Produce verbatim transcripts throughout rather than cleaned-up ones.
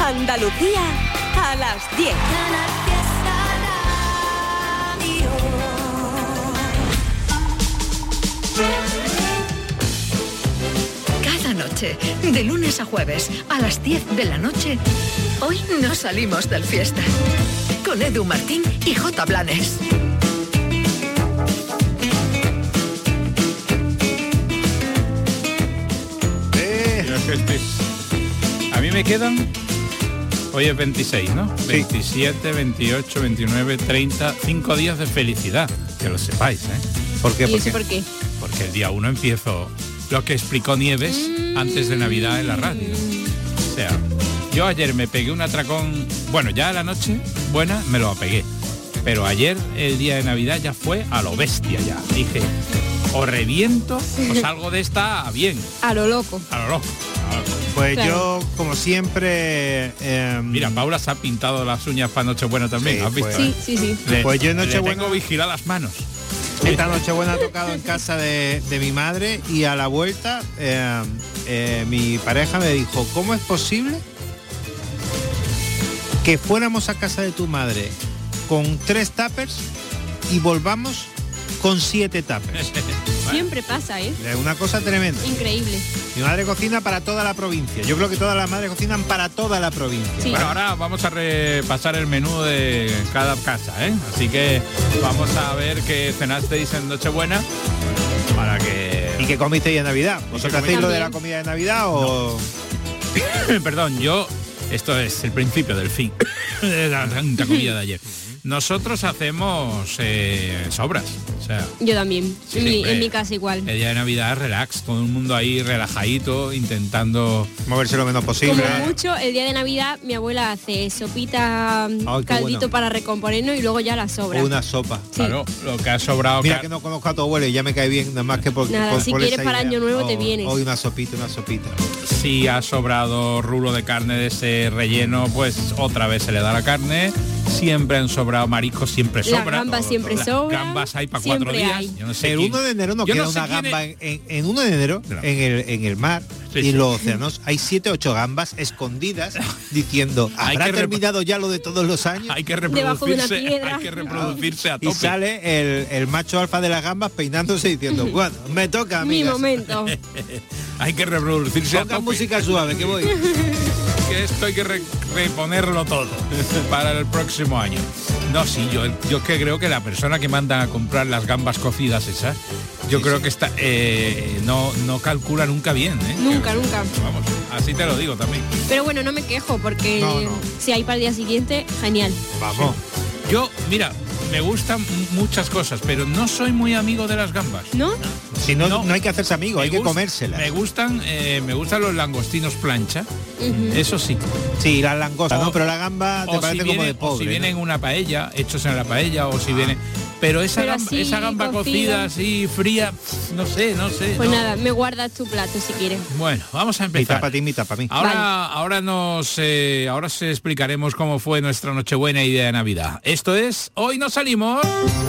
Andalucía a las diez. Cada noche, de lunes a jueves, a las diez de la noche, hoy no salimos del fiesta. Con Edu Martín y J. Blanes. A mí me quedan, hoy es veintiséis, ¿no? Sí. veintisiete, veintiocho, veintinueve, treinta, cinco días de felicidad, que lo sepáis, ¿eh? ¿Por qué? ¿Y ¿Por eso qué? por qué? Porque el día uno empiezo lo que explicó Nieves mm. antes de Navidad en la radio. O sea, yo ayer me pegué un atracón, bueno, ya a la noche buena me lo apegué, pero ayer el día de Navidad ya fue a lo bestia ya. Dije, o reviento o salgo de esta bien. A lo loco. A lo loco. Pues Claro. yo, como siempre... eh, Mira, Paula se ha pintado las uñas para Nochebuena también, Sí, ¿has visto? pues- Sí, sí, sí. Le- Pues yo en le Nochebuena- tengo vigilar las manos. Esta Nochebuena ha tocado en casa de, de mi madre y a la vuelta eh, eh, mi pareja me dijo, ¿cómo es posible que fuéramos a casa de tu madre con tres tuppers y volvamos con siete tuppers? Siempre pasa, ¿eh? Es una cosa tremenda. Increíble. Mi madre cocina para toda la provincia. Yo creo que todas las madres cocinan para toda la provincia. Sí. Bueno, ahora vamos a repasar el menú de cada casa, ¿eh? Así que vamos a ver qué cenasteis en Nochebuena para que... ¿Y qué comisteis en Navidad? ¿Vosotros hacéis lo de la comida de Navidad o...? Perdón, yo... Esto es el principio del fin de la santa comida de ayer. Nosotros hacemos eh, sobras, o sea... Yo también. Sí, en, mi, hombre. en mi casa igual. El día de Navidad, relax, todo el mundo ahí relajadito, intentando... Moverse lo menos posible. Como mucho, el día de Navidad mi abuela hace sopita, Ay, qué caldito bueno. para recomponernos y luego ya la sobra. O una sopa. Sí. Claro, lo que ha sobrado... Mira ca- que no conozco a tu abuelo y ya me cae bien, nada más que por... Nada, por- si por quieres esa para idea. Año Nuevo te Oh, vienes. Hoy una sopita, una sopita. Si ha sobrado rulo de carne de ese relleno, pues otra vez se le da la carne. Siempre han sobrado mariscos, siempre Las sobra. gambas Todo, siempre todo. sobran, Las gambas hay para cuatro siempre días. hay. Yo no sé El quién- uno de enero no yo queda no sé una quién gamba es- en, en uno de enero No. en el en el mar Sí, y sí. los océanos hay siete ocho gambas escondidas diciendo Hay ¿habrá que rep- terminado ya lo de todos los años? Hay que Debajo de una reproducirse, piedra. hay que reproducirse a Y tope. sale el, el macho alfa de las gambas peinándose diciendo bueno, me toca, Mi amigas. momento. Hay que reproducirse a Pongan tope. música suave, que voy. Que esto hay que re- reponerlo todo para el próximo año. No, sí, yo, yo que creo que la persona que manda a comprar las gambas cocidas esas, yo Sí, creo sí. que está eh, no, no calcula nunca bien, ¿eh? Nunca, nunca. Vamos, así te lo digo también. Pero bueno, no me quejo porque No, no. si hay para el día siguiente, genial. Vamos. Yo, mira, me gustan m- muchas cosas, pero no soy muy amigo de las gambas. ¿No? Si no, No. no hay que hacerse amigo, Me hay que gust- comérselas. Me gustan, eh, me gustan los langostinos plancha, Ujú. eso sí. Sí, las langostas, O- ¿no? Pero la gamba te O parece si como viene, de pobre. o si ¿no? viene en una paella, hechos en la paella, o si viene... Pero esa Pero gamba, así, esa gamba cocida, cocida. así, fría, pf, no sé, no sé. Pues no. nada, me guardas tu plato si quieres. Bueno, vamos a Mitad empezar. para ti, mitad para mí. Ahora, Vale. ahora nos, eh, ahora os explicaremos cómo fue nuestra Nochebuena y día de Navidad. Esto es Hoy no salimos.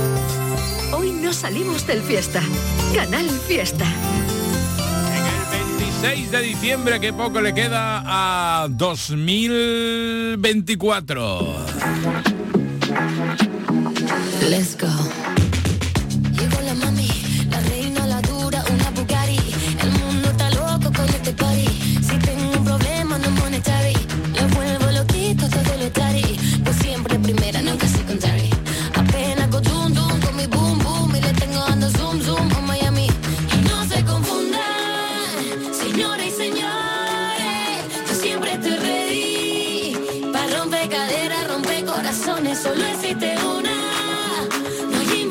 Hoy no salimos del fiesta. Canal Fiesta. En el veintiséis de diciembre, que poco le queda a dos mil veinticuatro. Let's go. Llegó la mami, la reina, la dura, una Bugatti. El mundo está loco con este party. Si tengo un problema no monetary, le vuelvo loquito todo lo tari. Yo siempre primera, nunca secondary. Apenas go zoom zoom con mi boom boom y le tengo dando zoom zoom con Miami. Y no se confundan, señoras y señores, yo siempre estoy ready. Pa' romper caderas, romper corazones, solo existe una. No hay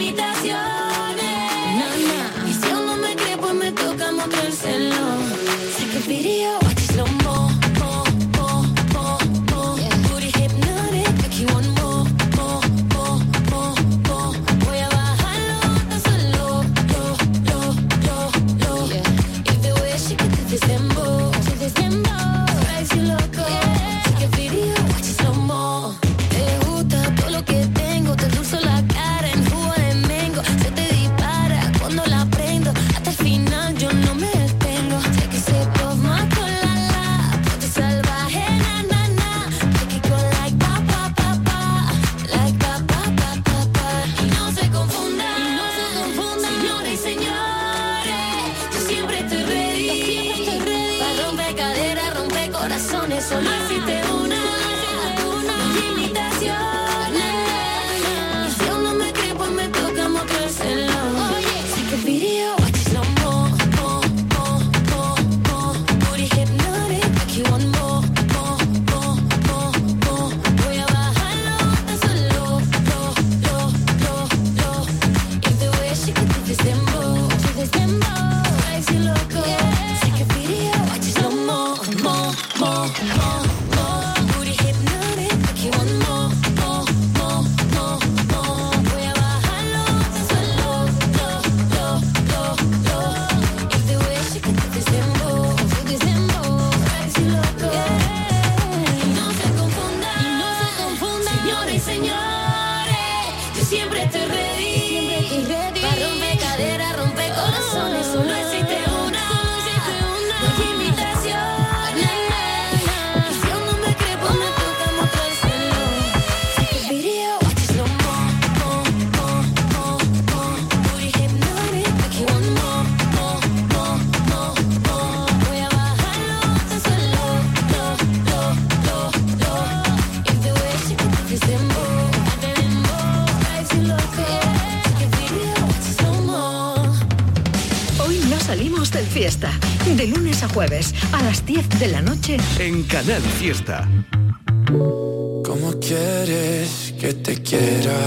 solo existe una, una imitaciones. Y si aún no me cree, pues me toca mostrárselo. Take a video, watch it slow mo, mo, mo, mo, mo. Booty hypnotic, make you want more, more, more, more, more. Voy a bajarlo tan solo, lo, lo, lo, lo. If the way she can do this dembow, do this dembow, drives you loco. Take a video, watch it slow mo, mo, mo, mo, mo. Booty hypnotic, make you want more, more, more, more, more. Voy a bajarlo tan solo, lo, lo, lo, lo. If the way she can do this dembow, do this dembow, drives you loco. Y no se confundan, y no se confundan, señoras y señores, yo siempre estoy ready, siempre estoy ready. Pa' romper caderas, romper corazones, solo existe una, solo existe una, no hay imitaciones. Y si aún no me cree, pues me toca mostrárselo. Take a video, watch it slow mo, mo, mo, mo, mo. Booty hypnotic, make you want more, more, more, more, more. Voy a bajarlo tan solo, lo, lo, lo, lo. If the way she can do this dembow, the dembow, drives you loco. Take a video, watch it slow mo. Hoy no salimos del fiesta. De lunes a jueves, a las diez de la noche. En Canal Fiesta. ¿Cómo quieres que te quiera?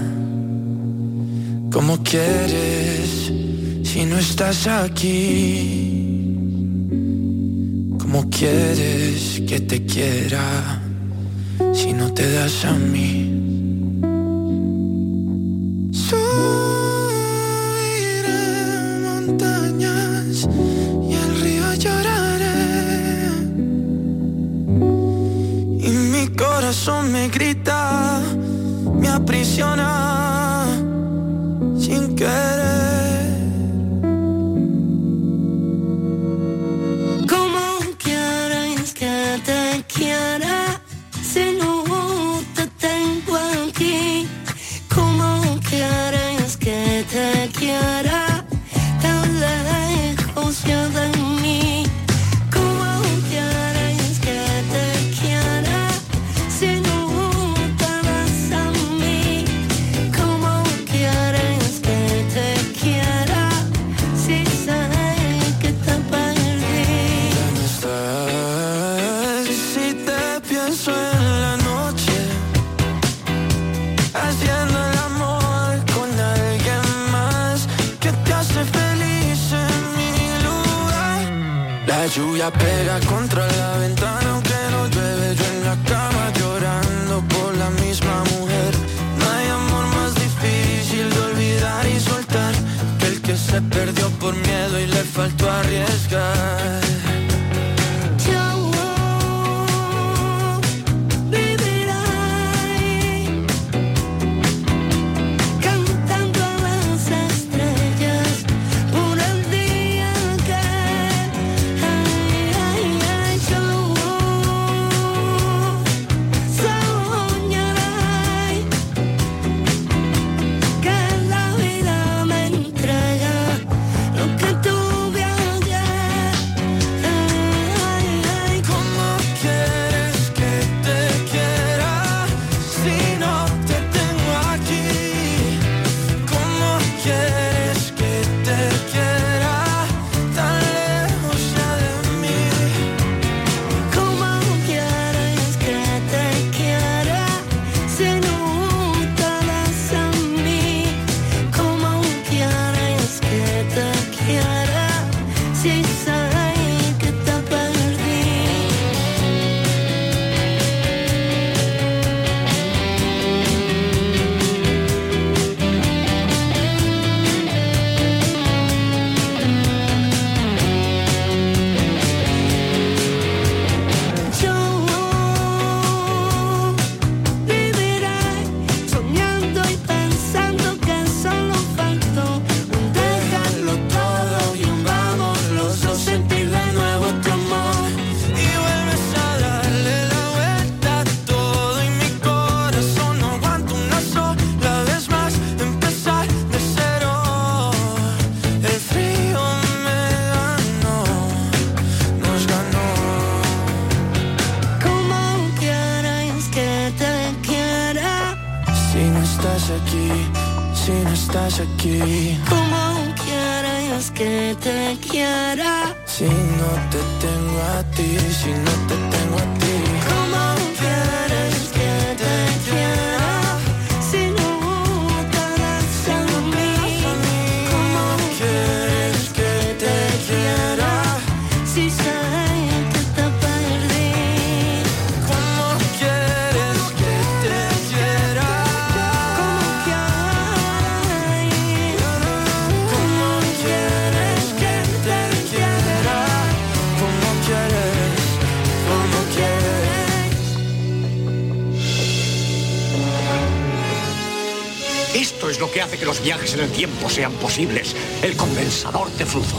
¿Cómo quieres si no estás aquí? ¿Cómo quieres que te quiera si no te das a mí? Subiré montañas y el río lloraré, y mi corazón me grita, me aprisiona sin querer. ¿Cómo quieres que te quiera si no te tengo aquí? ¿Cómo quieres que te quiera tan lejos ya de mí? ¿Cómo quieres que te quiera si no te das a mí? ¿Cómo quieres que te quiera si sé que te perdí? Ya no estás, si te pienso en la noche, haciendo el amor con alguien más que te hace feliz en mi lugar. La lluvia pega contra la ventana aunque no llueve, yo en la cama llorando por la misma mujer. No hay amor más difícil de olvidar y soltar que el que se perdió por miedo y le faltó arriesgar. Yo viviré cantando a las estrellas por el día que ay, ay, ay, yo soñaré que la vida me entrega lo que tuve ayer. aquí, si no estás aquí? ¿Cómo quieres que te quiera? Si no te tengo a ti, si no te tengo a ti. ¿Cómo quieres que te quiera? Si no te das a mí. ¿Cómo quieres que te quiera? Si sé que te perdí. ¿Cómo quieres que te quiera? ¿Cómo quieres que te quiera? ¿Cómo quieres? ¿Cómo quieres? Esto es lo que hace que los viajes en el tiempo sean posibles. El condensador de flujo.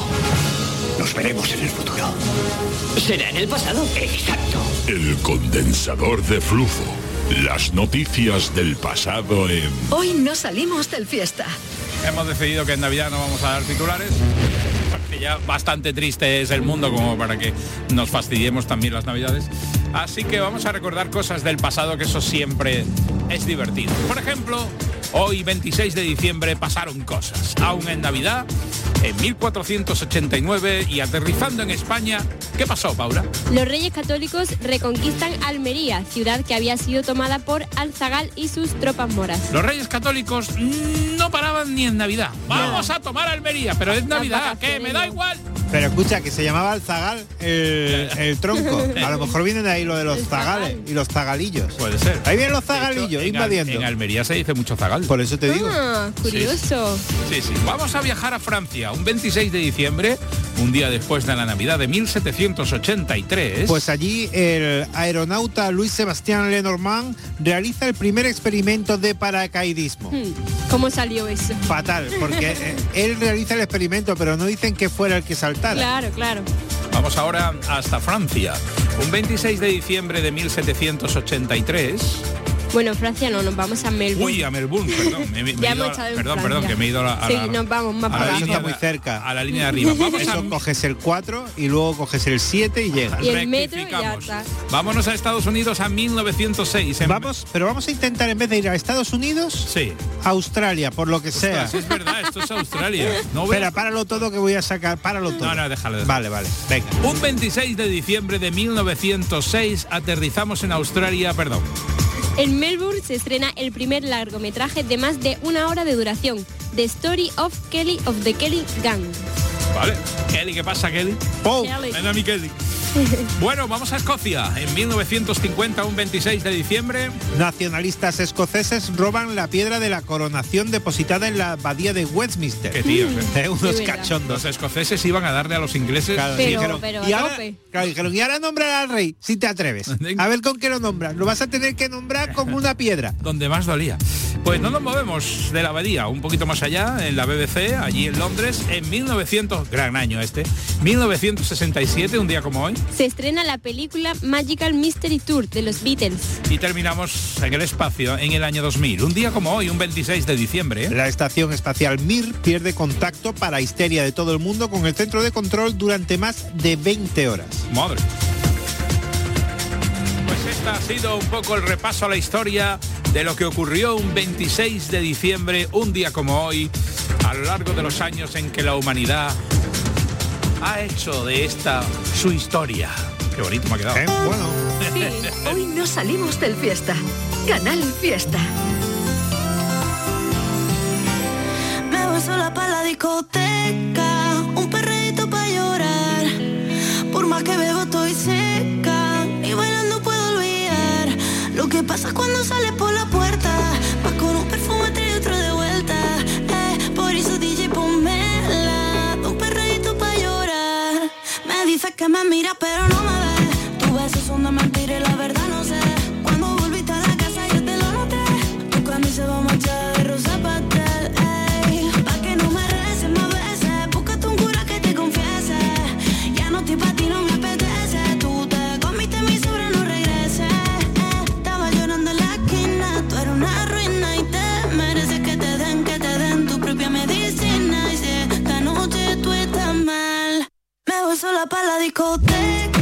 Nos veremos en el futuro. ¿Será en el pasado? Exacto. El condensador de flujo. Las noticias del pasado en... Hoy no salimos del fiesta. Hemos decidido que en Navidad no vamos a dar titulares, porque ya bastante triste es el mundo como para que nos fastidiemos también las Navidades. Así que vamos a recordar cosas del pasado, que eso siempre es divertido. Por ejemplo, hoy veintiséis de diciembre pasaron cosas. Aún en Navidad, en mil cuatrocientos ochenta y nueve, y aterrizando en España, ¿qué pasó, Paula? Los Reyes Católicos reconquistan Almería, ciudad que había sido tomada por Alzagal y sus tropas moras. Los Reyes Católicos no paraban ni en Navidad. Vamos no. a tomar Almería, pero es Navidad, que me da igual. Pero escucha, que se llamaba el zagal, el, el tronco. A lo mejor vienen de ahí lo de los zagales y los zagalillos. Puede ser. Ahí vienen los zagalillos, hecho, invadiendo. En, en Almería se dice mucho zagal. Por eso te digo. Ah, curioso. Sí, sí, sí. Vamos a viajar a Francia, un veintiséis de diciembre, un día después de la Navidad de mil setecientos ochenta y tres. Pues allí el aeronauta Louis Sébastien Lenormand realiza el primer experimento de paracaidismo. Hmm. ¿Cómo salió eso? Fatal, porque eh, él realiza el experimento, pero no dicen que fuera el que saltara. Claro, claro. Vamos ahora hasta Francia. Un veintiséis de diciembre de mil setecientos ochenta y tres. Bueno, Francia no, nos vamos a Melbourne. Uy, a Melbourne, perdón. Me, me ya he ido hemos a, estado en perdón, Francia. perdón, que me he ido a la... A sí, la, nos vamos más para abajo. Está muy de, cerca. A la línea de arriba. Vamos Eso a... coges el cuatro y luego coges el siete y llegas. Y el metro y ya está. Vámonos a Estados Unidos a mil novecientos seis. En... Vamos, pero vamos a intentar, en vez de ir a Estados Unidos, sí, a Australia, por lo que sea. Ostras, es verdad, esto es Australia. No voy... Espera, páralo todo que voy a sacar, páralo todo. No, no, déjalo, déjalo. Vale, vale, venga. Un veintiséis de diciembre de mil novecientos seis aterrizamos en Australia, perdón. En Melbourne se estrena el primer largometraje de más de una hora de duración, The Story of Kelly of the Kelly Gang. Vale. Kelly, ¿qué pasa, Kelly? ¡Oh! Ven a mi Kelly. Bueno, vamos a Escocia. En mil novecientos cincuenta, un veintiséis de diciembre. Nacionalistas escoceses roban la piedra de la coronación depositada en la abadía de Westminster. Qué tíos, ¿eh? eh, unos sí, cachondos. Los escoceses iban a darle a los ingleses. Claro, pero, dijeron, pero y a ahora, tope. Claro, dijeron, y ahora nombrar al rey, si te atreves. A ver con qué lo nombras. Lo vas a tener que nombrar como una piedra. Donde más dolía. Pues no nos movemos de la abadía, un poquito más allá, en la B B C, allí en Londres, en mil novecientos, gran año este, mil novecientos sesenta y siete, un día como hoy. Se estrena la película Magical Mystery Tour de los Beatles. Y terminamos en el espacio en el año dos mil, un día como hoy, un veintiséis de diciembre. ¿eh? La estación espacial Mir pierde contacto, para histeria de todo el mundo, con el centro de control durante más de veinte horas. Madre. Pues esta ha sido un poco el repaso a la historia de lo que ocurrió un veintiséis de diciembre, un día como hoy, a lo largo de los años en que la humanidad ha hecho de esta su historia. Qué bonito me ha quedado. ¿Eh? Bueno. Sí, hoy no salimos del fiesta. Canal Fiesta. Me voy sola para la discoteca, un perreíto para llorar. Por más que bebo estoy seca y bailando puedo olvidar lo que pasa cuando sales por la puerta. Vas con un perfume y otro de vuelta. Eh, por eso D J ponmela, un perreíto para llorar. Me dices que me miras pero no me ves. Tus besos son de mentira y la verdad no sé. Cuando volviste a la casa yo te lo noté. Tu camisa va manchada de rosa pastel. Ey, pa' que no me reces más veces. Búscate un cura que te confiese. Ya no estoy pa' ti, no me apetece. Tú te comiste mi sobra, no regreses. Eh, estaba llorando en la esquina. Tú eres una ruina y te mereces que te den, que te den tu propia medicina. Y si esta noche tú estás mal, me voy sola pa' la discoteca.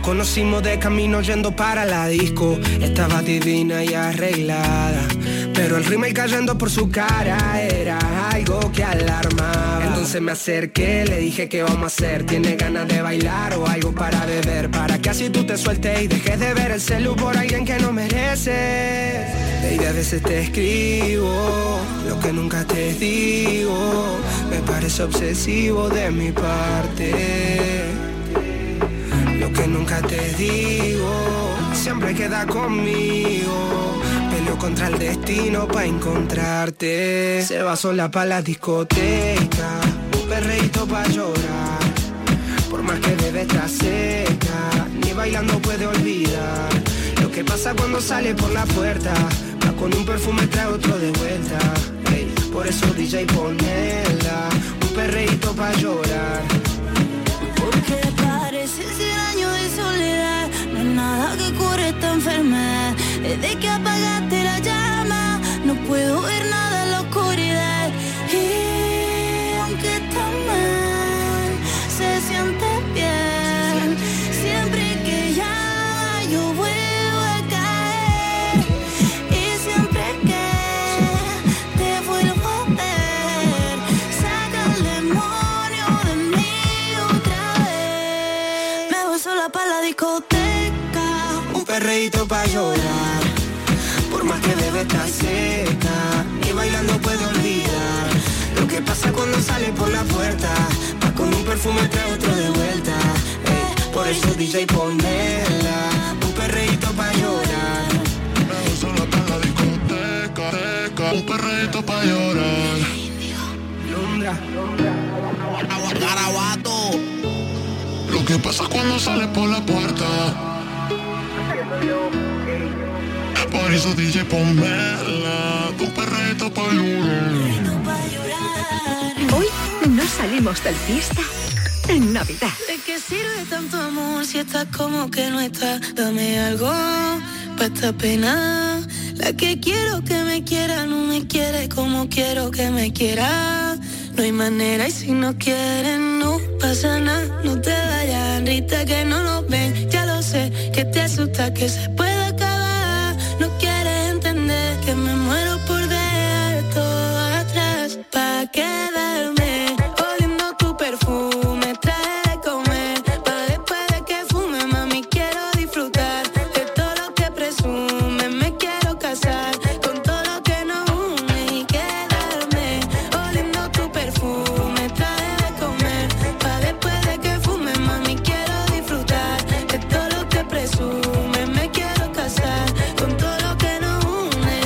conocimos de camino yendo para la disco. Estaba divina y arreglada, pero el rímel cayendo por su cara era algo que alarmaba. Entonces me acerqué, le dije ¿qué vamos a hacer? ¿Tiene ganas de bailar o algo para beber? Para que así tú te sueltes y dejes de ver el celu por alguien que no mereces. Baby, a veces te escribo lo que nunca te digo. Me parece obsesivo de mi parte. Lo que nunca te digo siempre queda conmigo. Peleo contra el destino pa' encontrarte. Se va sola pa' la discoteca, un perreíto pa' llorar. Por más que bebe está seca, ni bailando puede olvidar lo que pasa cuando sale por la puerta. Va con un perfume, trae otro de vuelta. Hey, por eso D J ponela, un perreíto pa' llorar. Porque parece ser año de soledad, no hay nada que cure esta enfermedad. Desde que apagaste la llama, no puedo ver nada en la oscuridad. Y aunque está mal, se siente bien. Siempre que llama yo vuelvo a caer. Y siempre que te vuelvo a ver, saca el demonio de mí otra vez. Me voy sola pa' la discoteca, un perreíto pa' llorar. Por más que bebe está seca, ni bailando puede olvidar lo que pasa cuando sale por la puerta. Va con un perfume, trae otro de vuelta. Ey, por eso D J ponela, un perreíto pa' llorar. Me voy sola pa' la discoteca, teca, un perreíto pa' llorar. Lumbra, Garabato. Lo que pasa cuando sale por la puerta. Por eso D J ponmela, tu perrito pa' llorar. Hoy no salimos del fiesta en Navidad. ¿de qué sirve tanto amor si estás como que no estás? Dame algo pa' esta pena. La que quiero que me quiera no me quiere como quiero que me quiera. No hay manera y si no quieren no pasa nada. No te vayas, Rita, que no lo ven. Ya lo sé, que te asusta que se pueda acabar. No quieres entender que me muero por dejar todo atrás pa' quedarme oliendo tu perfume. Trae de comer pa' después de que fume, mami, quiero disfrutar de todo lo que presume. Me quiero casar con todo lo que nos une y quedarme oliendo tu perfume. Trae de comer pa' después de que fume, mami, quiero disfrutar de todo lo que presume. Me quiero casar con todo lo que nos une.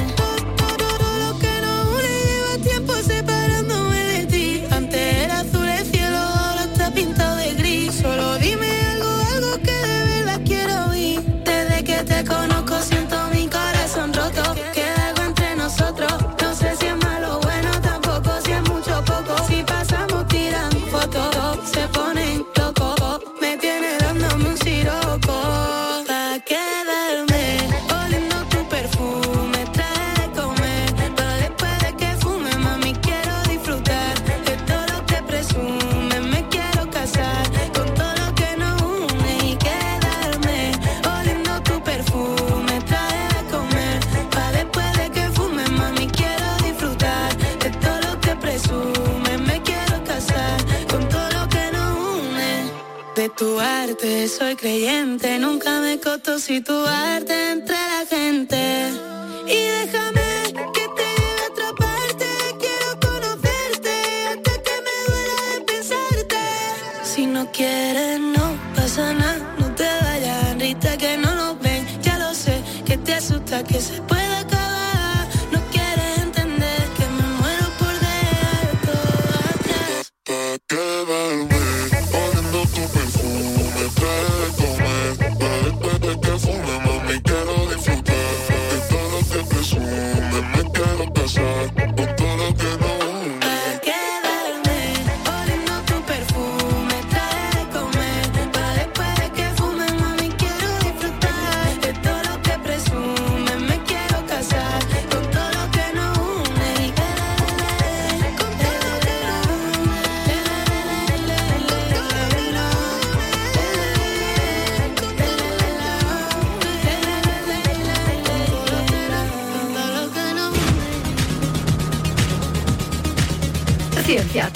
Todo lo que nos une lleva tiempo separándome de ti. Antes era azul el cielo, ahora está pintado de gris. Solo dime algo, algo que de verdad quiero oír. Desde que te conozco siento mi corazón roto. Queda algo entre nosotros. No sé si es malo o bueno, tampoco si es mucho o poco. Si pasamos tirando fotos, se ponen locos. Me tiene dándome un siroco pa' quedarme oliendo tu perfume. Trae de comer pa' después de que fume, mami, quiero disfrutar de todo lo que presume. Me quiero casar con todo lo que nos une y quedarme oliendo tu perfume. Trae de comer pa' después de que fume, mami, quiero disfrutar de todo lo que presume. Me quiero casar con todo lo que nos une. De tu arte soy creyente, nunca me costó situarte entre la gente. Y déjame que te lleve a otra parte, quiero conocerte hasta que me duela de pensarte. Si no quieres no pasa nada, no te vayas, Rita, que no lo ven. Ya lo sé, que te asusta que se pueda acabar. No quieres entender que me muero por dejar todo atrás. Pa' quedarme oliendo tu perfume. Trae de comer pa' después de que fume, mami, quiero disfrutar de todo lo que presume. Me quiero casar con todo lo que nos une. Pa' quedarme oliendo tu perfume. Trae de comer pa' después de que fume, mami, quiero disfrutar de todo lo que presume. Me quiero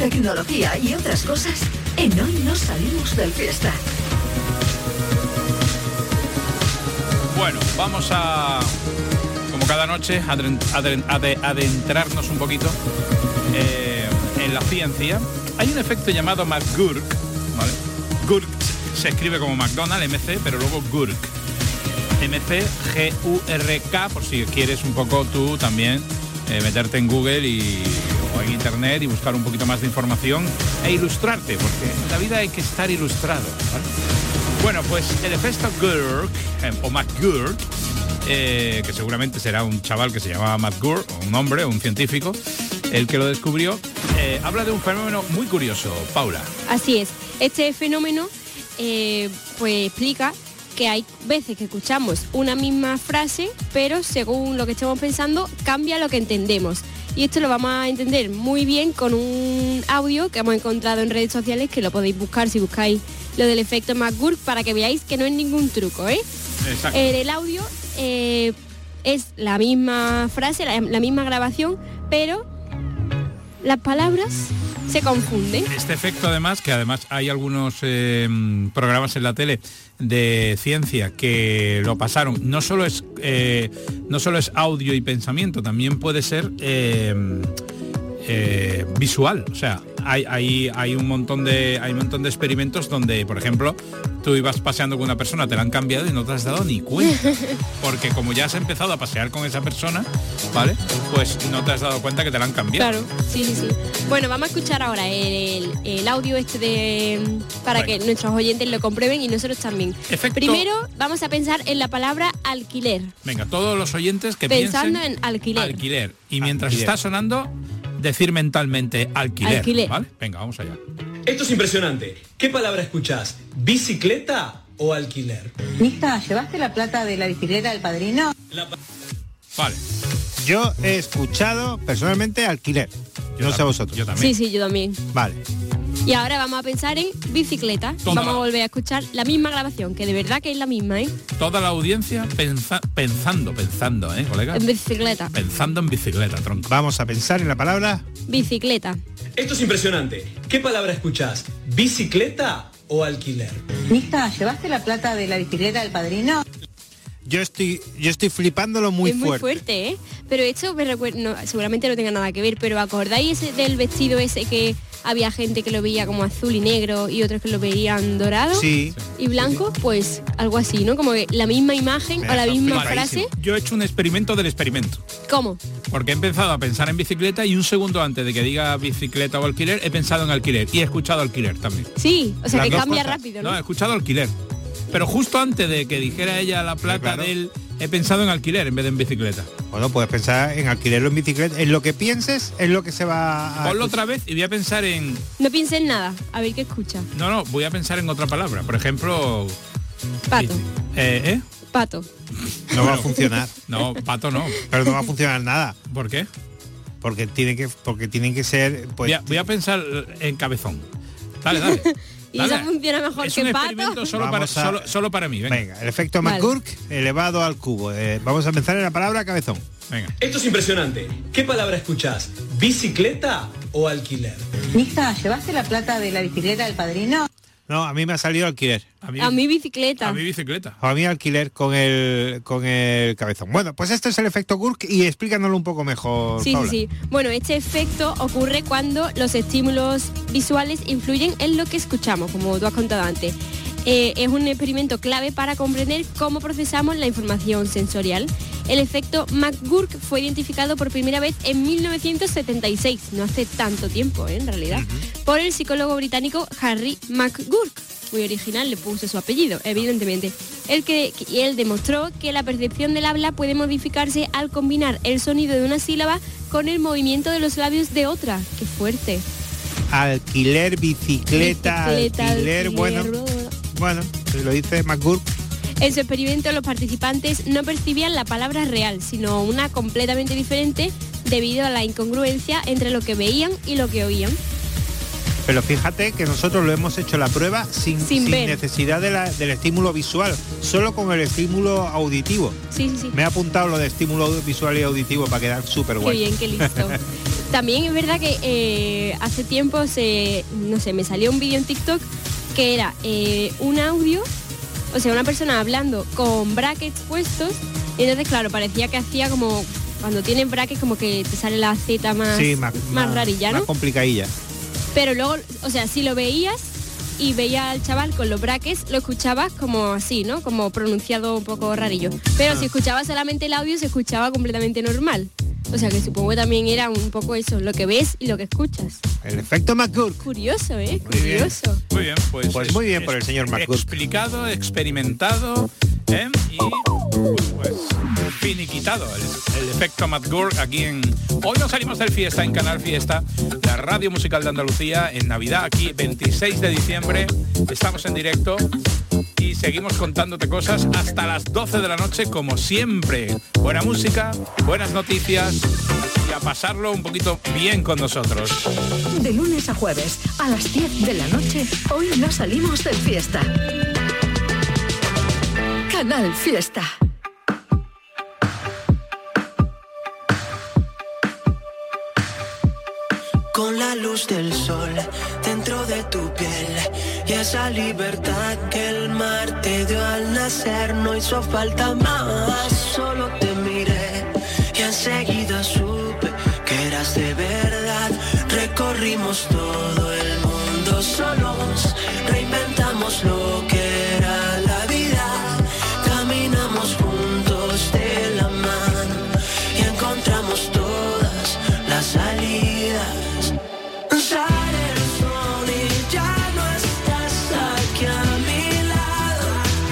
tecnología y otras cosas en Hoy No Salimos del Fiesta. Bueno, vamos a, como cada noche, adren, adren, adren, adentrarnos un poquito eh, en la ciencia. Hay un efecto llamado McGurk, ¿vale? Gurk se escribe como McDonald's, M C, pero luego Gurk. M C G U R K, por si quieres un poco tú también eh, meterte en Google y, o en Internet y buscar un poquito más de información e ilustrarte, porque en la vida hay que estar ilustrado, ¿vale? Bueno, pues el efecto Gurk, eh, o McGurk, eh, que seguramente será un chaval que se llamaba McGurk, o un hombre, o un científico, el que lo descubrió, eh, habla de un fenómeno muy curioso, Paula. Así es, este fenómeno eh, pues explica que hay veces que escuchamos una misma frase, pero según lo que estemos pensando, cambia lo que entendemos. Y esto lo vamos a entender muy bien con un audio que hemos encontrado en redes sociales, que lo podéis buscar si buscáis lo del efecto McGurk, para que veáis que no es ningún truco, ¿eh? Exacto. En el audio eh, es la misma frase, la, la misma grabación, pero las palabras se confunden. Este efecto, además, que además hay algunos eh, programas en la tele de ciencia que lo pasaron, no solo es eh, no solo es audio y pensamiento, también puede ser eh, eh, visual. O sea, hay, hay, hay un montón de hay un montón de experimentos donde, por ejemplo, tú ibas paseando con una persona, te la han cambiado y no te has dado ni cuenta, porque como ya has empezado a pasear con esa persona, ¿vale? Pues no te has dado cuenta que te la han cambiado. Claro, sí, sí, sí. Bueno, vamos a escuchar ahora el, el audio este de para Venga. que nuestros oyentes lo comprueben y nosotros también. Efecto... Primero vamos a pensar en la palabra alquiler. Venga, todos los oyentes que Pensando piensen en alquiler. Alquiler. Y mientras alquiler. está sonando, decir mentalmente alquiler, alquiler. ¿vale? Venga, vamos allá. Esto es impresionante. ¿Qué palabra escuchás? ¿Bicicleta o alquiler? Mista, ¿llevaste la plata de la bicicleta del padrino? La... Vale. Yo he escuchado personalmente alquiler. Yo no sé vosotros. Yo también. Sí, sí, yo también. Vale. Y ahora vamos a pensar en bicicleta. Toda vamos la... a volver a escuchar la misma grabación, que de verdad que es la misma, ¿eh? Toda la audiencia pensa... pensando, pensando, ¿eh, colega? En bicicleta. Pensando en bicicleta, tronco. Vamos a pensar en la palabra bicicleta. Esto es impresionante. ¿Qué palabra escuchás? ¿Bicicleta o alquiler? Mista, ¿llevaste la plata de la bicicleta del padrino? Yo estoy, yo estoy flipándolo muy es muy fuerte. fuerte, ¿eh? Pero esto me recuerda, no, seguramente no tenga nada que ver, pero ¿acordáis ese, del vestido ese que había gente que lo veía como azul y negro y otros que lo veían dorado sí, y blanco? Pues algo así, ¿no? Como que la misma imagen Me o la misma Vale. frase. Yo he hecho un experimento del experimento. ¿Cómo? Porque he empezado a pensar en bicicleta y un segundo antes de que diga bicicleta o alquiler, he pensado en alquiler y he escuchado alquiler también. Sí, o sea Las que dos cambia cosas. rápido, ¿no? No, he escuchado alquiler. Pero justo antes de que dijera ella la plata claro. de él, he pensado en alquiler en vez de en bicicleta. Bueno, puedes pensar en alquilerlo en bicicleta. En lo que pienses es lo que se va a... Ponlo otra vez y voy a pensar en... No pienses en nada, a ver qué escucha. No, no, voy a pensar en otra palabra. Por ejemplo... Pato. Eh, ¿eh? Pato. No va a funcionar. No, pato no. Pero no va a funcionar nada. ¿Por qué? Porque tiene que, porque tienen que ser... Pues, Voy a, voy a pensar en cabezón. Dale, dale. Y Dale. eso funciona mejor Es que un pato. experimento solo para, Vamos a- solo, solo para mí. Venga. venga, el efecto Vale. McGurk elevado al cubo. Eh, vamos a pensar en la palabra cabezón. Venga. Esto es impresionante. ¿Qué palabra escuchás? ¿Bicicleta o alquiler? Mista, ¿llevaste la plata de la bicicleta del padrino? No, a mí me ha salido alquiler. A mí, A mi bicicleta. a mi bicicleta. A mí alquiler con el con el cabezón. Bueno, pues este es el efecto Gurk y explícanoslo un poco mejor, Sí, Paula. sí, sí. Bueno, este efecto ocurre cuando los estímulos visuales influyen en lo que escuchamos, como tú has contado antes. Eh, es un experimento clave para comprender cómo procesamos la información sensorial. El efecto McGurk fue identificado por primera vez en mil novecientos setenta y seis, no hace tanto tiempo, ¿eh? En realidad, uh-huh. por el psicólogo británico Harry McGurk. Muy original, le puso su apellido, evidentemente. El que, y él demostró que la percepción del habla puede modificarse al combinar el sonido de una sílaba con el movimiento de los labios de otra. ¡Qué fuerte! Alquiler, bicicleta, Bicicleta, alquiler, alquiler, bueno, bueno, si lo dice McGurk. En su experimento los participantes no percibían la palabra real, sino una completamente diferente debido a la incongruencia entre lo que veían y lo que oían. Pero fíjate que nosotros lo hemos hecho la prueba sin, Sin sin ver. necesidad de la- del estímulo visual, solo con el estímulo auditivo. Sí, sí, sí. Me he apuntado lo de estímulo visual y auditivo para quedar súper Qué guay. bien, qué listo. También es verdad que eh, hace tiempo se, no sé, me salió un vídeo en TikTok que era eh, un audio, o sea, una persona hablando con brackets puestos, y entonces, claro, parecía que hacía como, cuando tienes brackets, como que te sale la Z más, sí, más, más, más rarilla, ¿no? Más complicadilla. Pero luego, o sea, si lo veías y veía al chaval con los brackets, lo escuchabas como así, ¿no? Como pronunciado un poco rarillo. Pero ah. si escuchabas solamente el audio, se escuchaba completamente normal. O sea que supongo que también era un poco eso, lo que ves y lo que escuchas. El efecto McGurk. Curioso, ¿eh? Muy Curioso. Bien. Muy bien, pues, pues es, muy bien es, por el señor McGurk. Explicado, experimentado, ¿eh? Y pues finiquitado el, el efecto McGurk aquí en... Hoy nos salimos del Fiesta en Canal Fiesta, la radio musical de Andalucía, en Navidad, aquí veintiséis de diciembre. Estamos en directo y seguimos contándote cosas hasta las doce de la noche, como siempre. Buena música, buenas noticias y a pasarlo un poquito bien con nosotros. De lunes a jueves, a las diez de la noche, hoy no salimos del Fiesta. Canal Fiesta. Con la luz del sol dentro de tu piel y esa libertad que el mar te dio al nacer, no hizo falta más. Solo te miré y enseguida supe que eras de verdad. Recorrimos todo el mundo solos, reinventamos lo que era la vida. Caminamos juntos de la mano y encontramos todas las salidas. Sale el sol y ya no estás aquí a mi lado.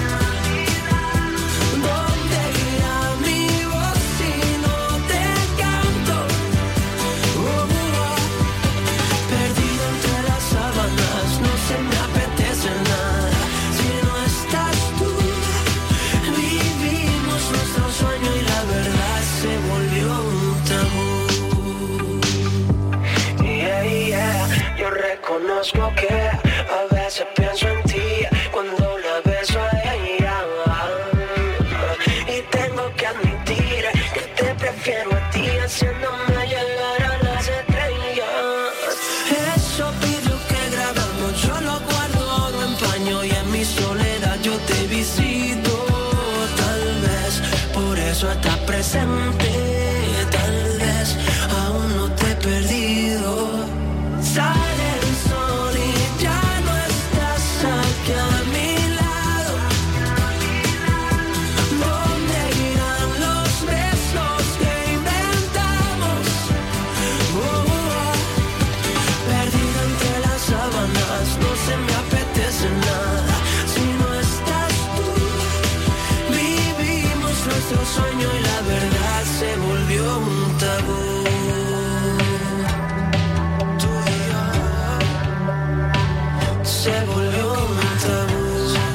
¿Dónde irá mi voz si no te canto? Oh, oh. Perdido entre las sábanas, no se me apetece nada. Si no estás tú, vivimos nuestro sueño y la verdad se volvió un tabú. Yo reconozco que a veces pienso en ti cuando la beso a ella. Y tengo que admitir que te prefiero a ti, haciéndome llegar a las estrellas. Eso pidió que grabamos, yo lo guardo, lo empaño y en mi soledad yo te visito. Tal vez por eso estás presente, tal vez aún no te he perdido. Sale el sol y ya no estás aquí a mi lado. ¿Dónde irán los besos que inventamos? Oh, oh. Perdido entre las sábanas, no se me apetece nada. Si no estás tú, vivimos nuestro sueño y la verdad se volvió un tabú. Se volvió un tabú.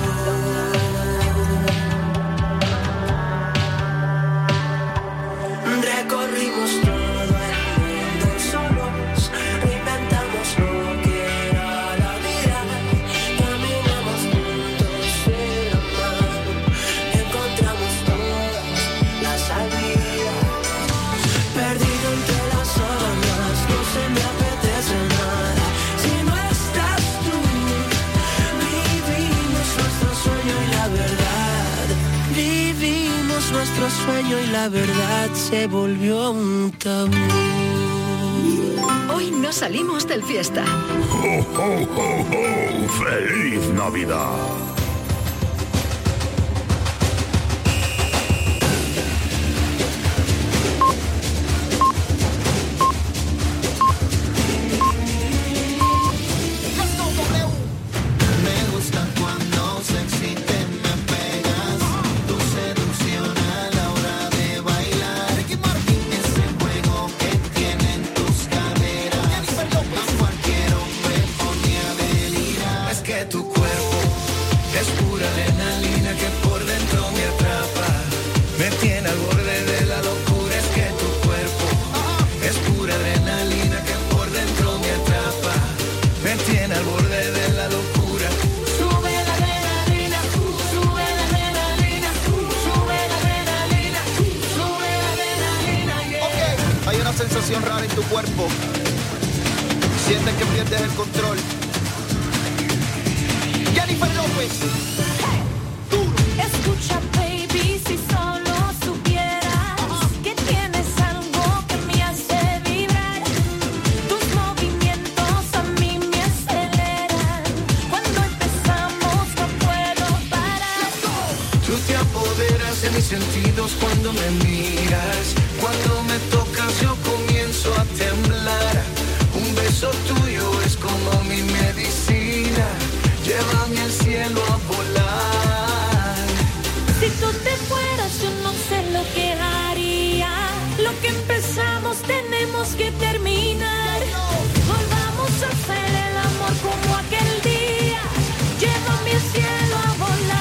Recorrimos todo el mundo solos, reinventamos lo que era la vida. Caminamos juntos de la mano, encontramos todas las salidas. Perdido entre las sábanas, no se me apetece nada. Si no estás tú, vivimos nuestro sueño y la verdad se volvió un tabú. Hoy no salimos del Fiesta. ¡Oh, oh, oh, oh! ¡Feliz Navidad! Sensación rara y en tu cuerpo. Sientes que pierdes el control. Jennifer López. Escucha, baby, si solo supieras que tienes algo que me hace vibrar. Tus movimientos a mí me aceleran. Cuando empezamos no puedo parar. Tú te apoderas de mis sentidos cuando me miras. Cuando me tocas yo comienzo a temblar. Un beso tuyo es como mi medicina. Llévame al cielo a volar. Si tú te fueras yo no sé lo que haría. Lo que empezamos tenemos que terminar. Volvamos a hacer el amor como aquel día. Llévame al cielo a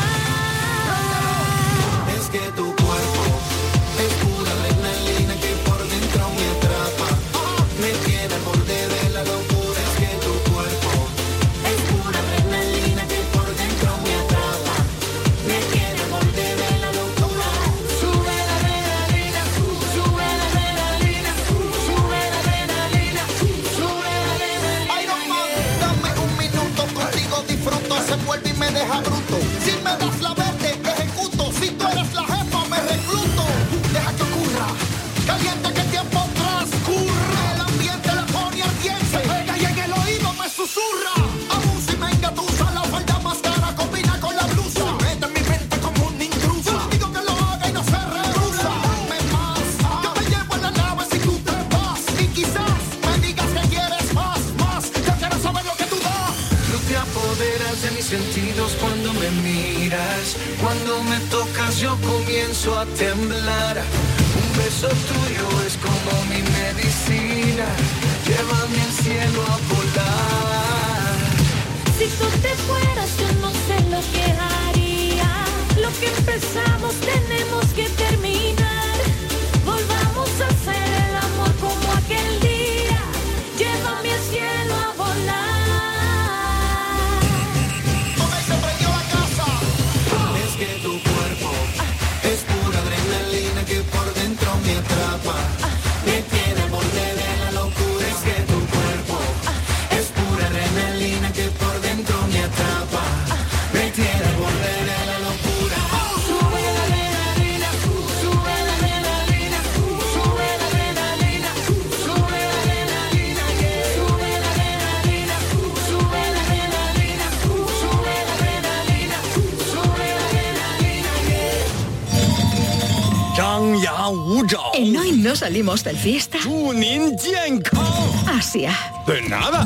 volar. Es que tu cuerpo es pura adrenalina que por dentro me atrapa. Me tiene al borde de la locura. Es que tu cuerpo es pura adrenalina que por dentro me atrapa. Me tiene al borde de la locura. Sube la adrenalina, sube la adrenalina, sube la adrenalina, sube la adrenalina. Ay, no más, dame un minuto contigo, disfruto. Se vuelve y me deja bruto. Si me das la verde, ejecuto. Si tú eres la jefa, me recluto. Deja que ocurra, caliente que el tiempo transcurra. El ambiente le pone ardiente, pega y en el oído me susurra. Aún si me engatusa, la falda más cara combina con la blusa. Mete en mi mente como un intruso. Digo que lo haga y no se rehúsa. Dame más, yo me llevo en la nave si tú te vas. Y quizás me digas que quieres más, más. Yo quiero saber lo que tú das. Tú te apoderas de mis sentidos cuando me miras. Cuando me tocas yo comienzo a temblar. Un beso tuyo es como mi medicina. Llévame al cielo a volar. Si tú te fueras yo no sé lo que haría. Lo que empezamos tenemos que terminar. Volvamos a hacer el amor como aquel día. Llévame al cielo a volar. Con él se prendió la casa. Es que tu cuerpo es pura adrenalina que por dentro me atrapa. Me tiene al borde de la locura. Es que tu cuerpo es pura adrenalina que por dentro me atrapa. Me tiene al borde de la locura. Sube la adrenalina, sube la adrenalina, sube la adrenalina, sube la adrenalina, sube la adrenalina, sube la adrenalina, sube la adrenalina, sube la adrenalina. En Hoy no salimos del fiesta. Asia. De nada.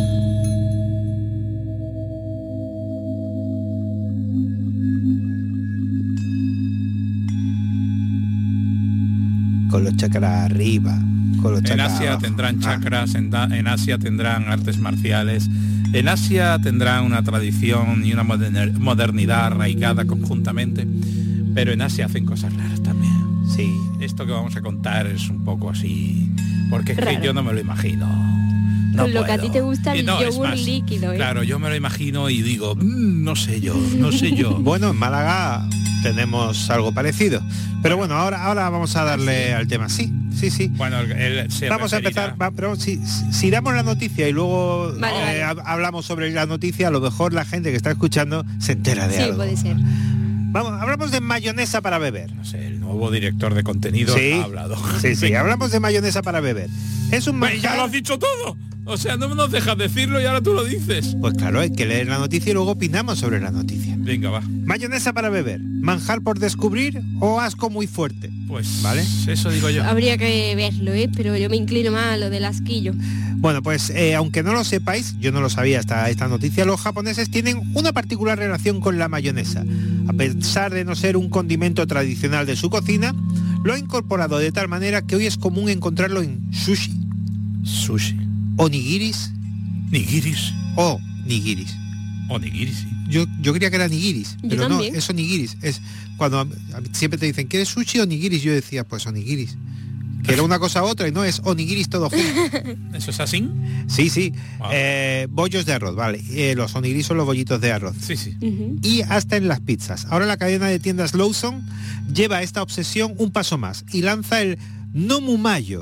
Con los chakras arriba, con los En chakras Asia abajo. tendrán chakras, en, da- en Asia tendrán artes marciales, en Asia tendrán una tradición y una moder- modernidad arraigada conjuntamente, pero en Asia hacen cosas raras también. Sí. Esto que vamos a contar es un poco así, porque es que Raro. yo no me lo imagino. No Con lo que a puedo. ti te gusta Y el no, es yogur más, líquido, ¿eh? Claro, yo me lo imagino y digo, "Mm, no sé yo, no sé yo. Bueno, en Málaga tenemos algo parecido. Pero bueno, ahora, ahora vamos a darle al tema. Sí, sí, sí. Bueno, él se vamos a referirá- empezar, va, pero si, si damos la noticia y luego Vale, eh, vale. hab- hablamos sobre la noticia, a lo mejor la gente que está escuchando se entera de Sí, algo. puede ser. Vamos, hablamos de mayonesa para beber. No sé, el nuevo director de contenido Sí, ha hablado. sí, sí, hablamos de mayonesa para beber. Es un Pues ya manjar- lo has dicho todo. O sea, no nos dejas decirlo y ahora tú lo dices. Pues claro, hay que leer la noticia y luego opinamos sobre la noticia. Venga, va. Mayonesa para beber, manjar por descubrir o asco muy fuerte. Pues ¿Vale? eso digo yo. Habría que verlo, ¿eh? Pero yo me inclino más a lo del asquillo. Bueno, pues eh, aunque no lo sepáis, yo no lo sabía hasta esta noticia, los japoneses tienen una particular relación con la mayonesa. A pesar de no ser un condimento tradicional de su cocina, lo ha incorporado de tal manera que hoy es común encontrarlo en sushi, Sushi. onigiris Nigiris. o nigiris. Onigiris, sí. Yo, yo creía que era nigiris, Yo pero no, también. es onigiris. Es cuando a- a- siempre te dicen, ¿quieres sushi o nigiris? Yo decía, pues onigiris. Que era una cosa u otra y no, es onigiris todo junto. ¿Eso es así? Sí, sí. Wow. Eh, bollos de arroz, vale. Eh, los onigiris son los bollitos de arroz. Sí, sí. Ujú. Y hasta en las pizzas. Ahora la cadena de tiendas Lawson lleva esta obsesión un paso más y lanza el Nomumayo.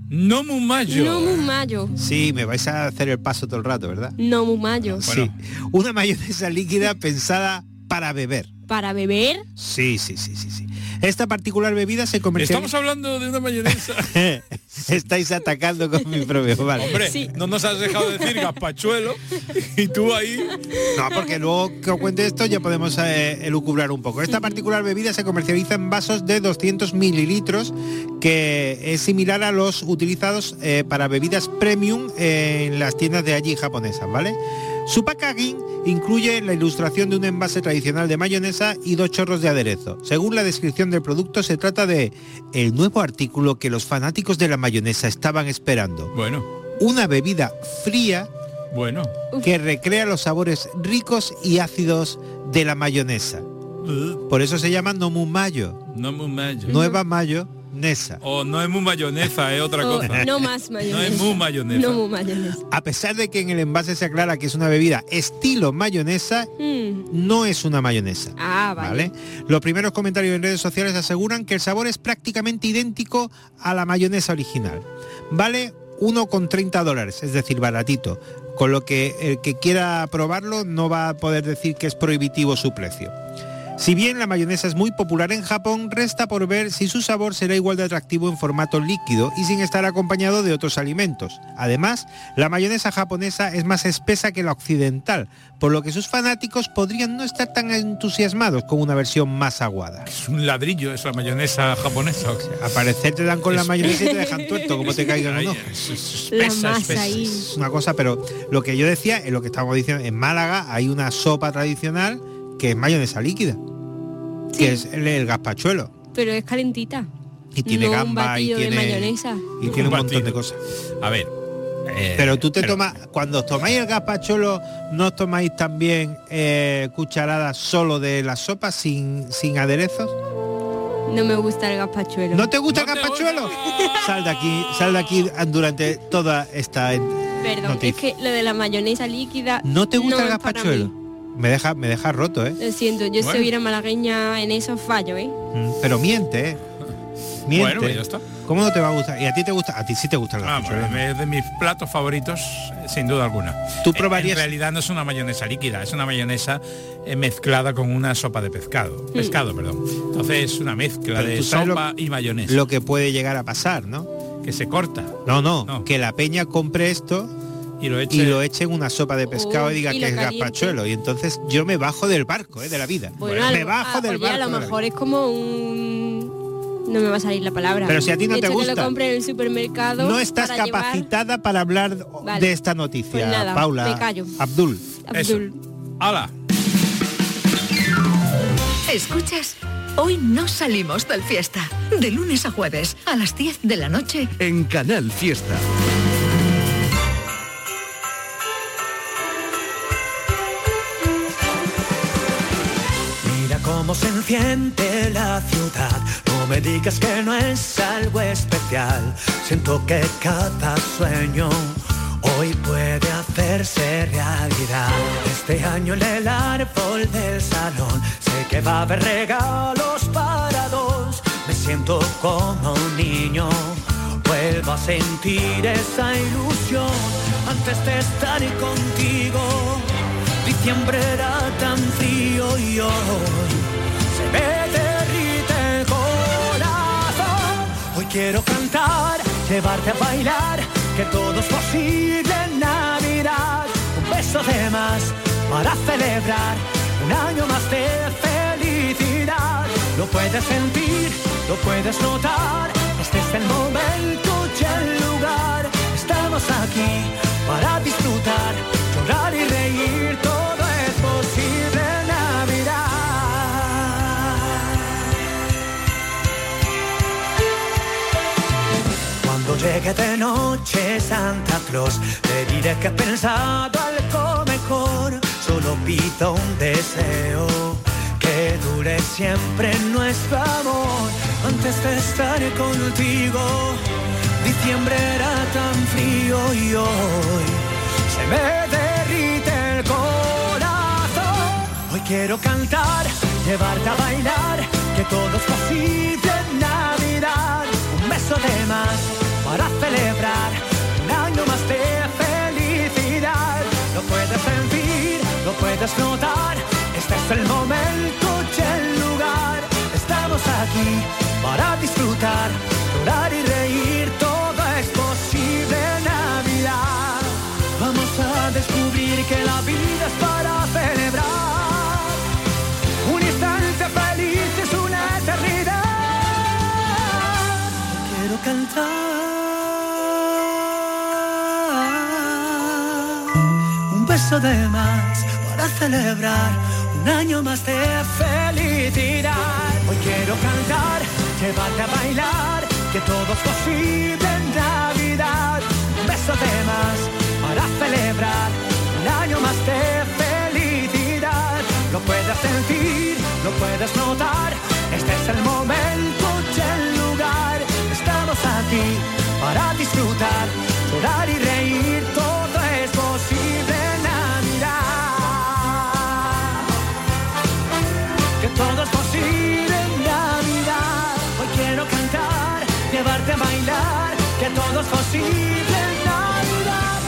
No Mumayo. No Mumayo. Sí, me vais a hacer el paso todo el rato, ¿verdad? No Mumayo. Sí. Una mayonesa líquida pensada para beber. ¿Para beber? Sí, sí, sí, sí, sí. Esta particular bebida se comercializa... Estamos hablando de una mayonesa. Estáis atacando con mi propio vale. Hombre, sí. No nos has dejado decir gazpachuelo y tú ahí... No, porque luego que os cuente esto ya podemos eh, elucubrar un poco. Esta particular bebida se comercializa en vasos de doscientos mililitros, que es similar a los utilizados eh, para bebidas premium eh, en las tiendas de allí japonesas, ¿vale? Su packaging incluye la ilustración de un envase tradicional de mayonesa y dos chorros de aderezo. Según la descripción del producto, se trata de el nuevo artículo que los fanáticos de la mayonesa estaban esperando. Bueno. Una bebida fría, bueno, que recrea los sabores ricos y ácidos de la mayonesa. Por eso se llama no mumayo. No mumayo. Nueva mayonesa. O no es muy mayonesa, es otra O cosa. no más mayonesa. No es muy mayonesa. No muy mayonesa. A pesar de que en el envase se aclara que es una bebida estilo mayonesa, Mm. no es una mayonesa. Ah, vale. ¿Vale? Los primeros comentarios en redes sociales aseguran que el sabor es prácticamente idéntico a la mayonesa original. Vale uno con treinta dólares, es decir, baratito, con lo que el que quiera probarlo no va a poder decir que es prohibitivo su precio. Si bien la mayonesa es muy popular en Japón, resta por ver si su sabor será igual de atractivo en formato líquido y sin estar acompañado de otros alimentos. Además, la mayonesa japonesa es más espesa que la occidental, por lo que sus fanáticos podrían no estar tan entusiasmados con una versión más aguada. Es un ladrillo esa mayonesa japonesa. O sea, a parecer te dan con la mayonesa y te dejan tuerto, como te caigan o no. Es, es La espesa, masa espesa. ahí. Es una cosa, pero lo que yo decía es lo que estábamos diciendo. En Málaga hay una sopa tradicional que es mayonesa líquida, Sí. que es el, el gazpachuelo. Pero es calentita. Y tiene no un gamba y batido de tiene, mayonesa. y tiene un Un montón de batido. cosas. A ver. eh, Pero tú te pero- tomas, cuando os tomáis el gazpachuelo, ¿no os tomáis también eh, cucharadas solo de la sopa sin, sin aderezos? No me gusta el gazpachuelo. ¿No te gusta ¿No el te gazpachuelo? Sal de aquí, sal de aquí durante toda esta eh, Perdón, noticia. es que lo de la mayonesa líquida... ¿No te gusta no el es para gazpachuelo? mí. Me deja, me deja roto, ¿eh? Lo siento, yo Bueno. si hubiera malagueña en esos fallos, ¿eh? Mm, Pero miente, ¿eh? Miente. Bueno, pues ya está. ¿Cómo no te va a gustar? ¿Y a ti te gusta? A ti sí te gusta el Ah, gazpachuelo. pues, es de mis platos favoritos, eh, sin duda alguna. ¿Tú Eh, probarías? En realidad no es una mayonesa líquida, es una mayonesa eh, mezclada con una sopa de pescado. Pescado, perdón. Entonces es una mezcla Pero de tú sabes lo- sopa y mayonesa. Lo que puede llegar a pasar, ¿no? Que se corta No, no, No. que la peña compre esto y lo eche... y lo eche en una sopa de pescado Oh, y diga y que lo es caliente. gazpachuelo. Y entonces yo me bajo del barco, ¿eh? De la vida. Bueno, a me lo- bajo ah, del oye, barco. a lo de la mejor vida. es como un... No me va a salir la palabra. Pero si a ti no De te hecho, que gusta. lo compre en el supermercado. No estás para llevar- capacitada para hablar Vale. de esta noticia, Pues nada, Paula. me callo. Abdul. Abdul. ¡Hala! ¿Escuchas? Hoy no salimos del fiesta. De lunes a jueves, a las diez de la noche. En Canal Fiesta. Mira cómo se enciende la ciudad. No me digas que no es algo especial. Siento que cada sueño hoy puede hacerse realidad. Este año en el árbol del salón sé que va a haber regalos para dos. Me siento como un niño. Vuelvo a sentir esa ilusión antes de estar contigo. Diciembre era tan frío y hoy se me derrite el corazón. Hoy quiero cantar, llevarte a bailar, que todo es posible en Navidad. Un beso de más para celebrar un año más de felicidad. Lo puedes sentir, lo puedes notar. Este es el momento y el lugar. Estamos aquí para disfrutar, llorar y reír. Todo es posible en Navidad. Cuando llegue de noche Santa Claus, te diré que he pensado algo mejor. Solo pido un deseo, que dure siempre nuestro amor. Antes de estar contigo, diciembre era tan frío y hoy se me derrite el corazón. Hoy quiero cantar, llevarte a bailar, que todo es posible en Navidad. Un beso de más para celebrar un año más de felicidad. Lo puedes sentir, lo puedes notar, este es el momento y el lugar. Estamos aquí para disfrutar, llorar y reír, todo es posible en Navidad. Vamos a descubrir que la vida es para celebrar. Un instante feliz es una eternidad. Quiero cantar un beso de más para celebrar un año más de felicidad. Hoy quiero cantar, llevarte a bailar, que todo es posible en Navidad. Un beso de más para celebrar un año más de felicidad. Lo puedes sentir, lo puedes notar, este es el momento y el lugar. Estamos aquí para disfrutar, llorar y reír, todo es posible en Navidad. Que todo es posible en Navidad. Hoy quiero cantar, llevarte a bailar, que todo es posible en Navidad.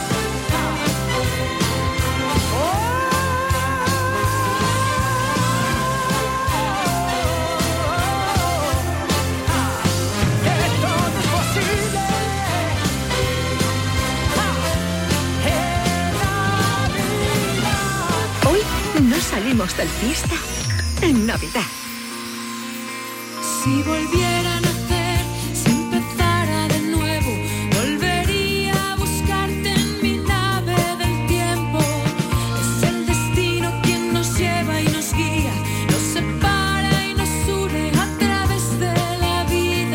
No salimos del fiesta en Navidad. Si volviera a nacer, si empezara de nuevo, volvería a buscarte en mi nave del tiempo. Es el destino quien nos lleva y nos guía, nos separa y nos une a través de la vida.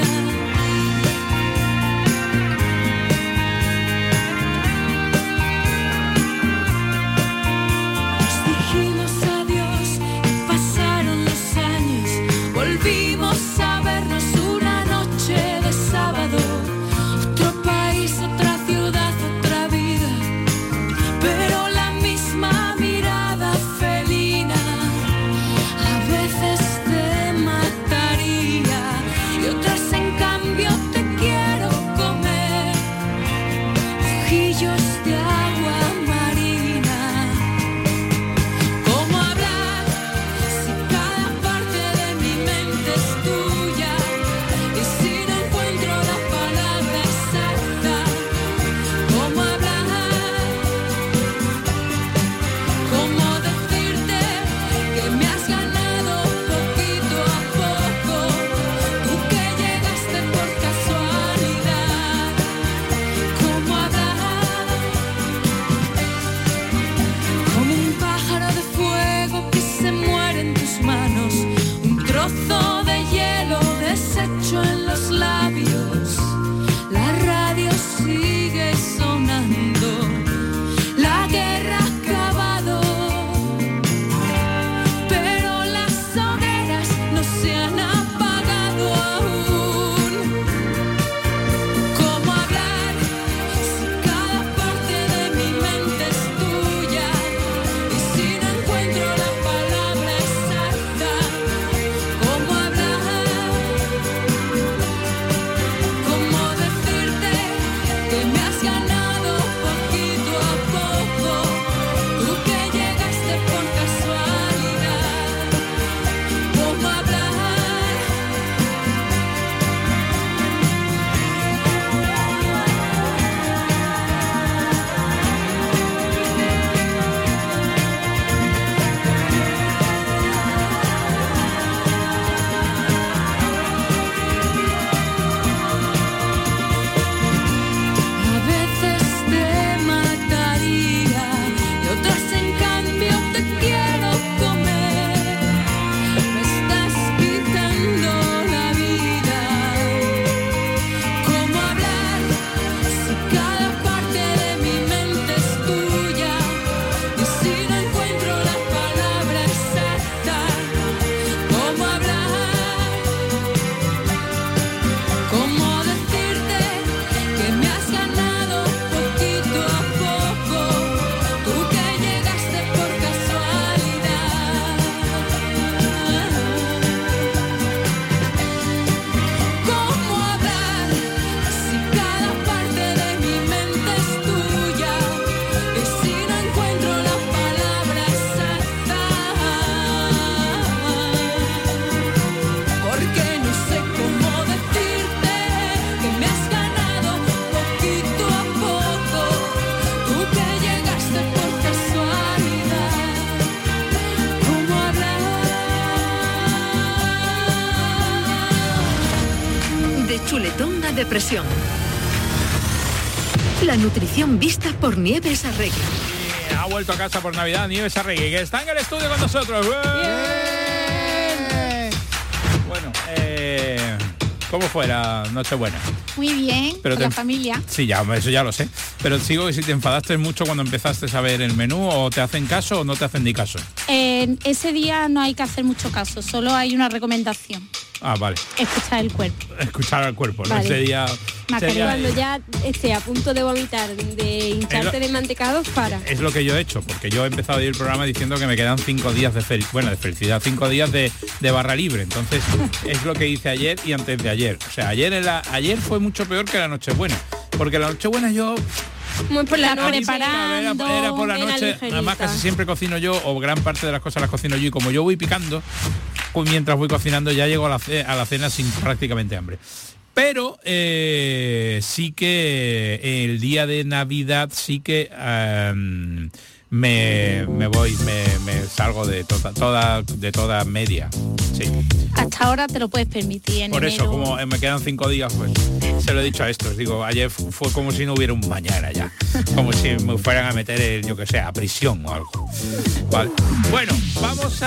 Dijimos adiós y pasaron los años, volvimos a vernos una noche de sábado. Otro país, otra ciudad, otra vida, pero la misma mirada felina. A veces te mataría y otras en cambio te quiero comer. Ojillos de agua marina. ¿Cómo hablar si cada parte de mi mente es tuya? Teletón La Depresión. La nutrición vista por Nieves Arregui. Ha vuelto a casa por Navidad Nieves Arregui, que está en el estudio con nosotros. ¡Bien! Bueno, eh, ¿cómo fue la Nochebuena? Muy bien, Pero con te- la familia. Sí, ya, eso ya lo sé. Pero sigo que si te enfadaste mucho cuando empezaste a ver el menú, o te hacen caso o no te hacen ni caso. Eh, ese día no hay que hacer mucho caso, solo hay una recomendación. Ah, vale. Escuchar el cuerpo. Escuchar al cuerpo, ¿no? Vale. Ese día... ese día- Cuando ya esté a punto de vomitar, de hincharte de mantecados, para. Es lo que yo he hecho, porque yo he empezado el programa diciendo que me quedan cinco días de fel- bueno, de felicidad, cinco días de, de barra libre. Entonces, es lo que hice ayer y antes de ayer. O sea, ayer en la, ayer fue mucho peor que la Nochebuena. Porque la Nochebuena yo... Muy por la noche, Era, era por la era noche, ligerita. además casi siempre cocino yo, o gran parte de las cosas las cocino yo, y como yo voy picando, pues mientras voy cocinando ya llego a la, ce- a la cena sin prácticamente hambre. Pero eh, sí que el día de Navidad sí que em, me, me voy, me, me salgo de toda, toda, de toda media. Sí. Hasta ahora te lo puedes permitir en Por eso, enero. como me quedan cinco días, pues se lo he dicho a estos. Digo, ayer fu- fue como si no hubiera un mañana ya. Como si me fueran a meter, en, yo que sé, a prisión o algo. Vale. Bueno, vamos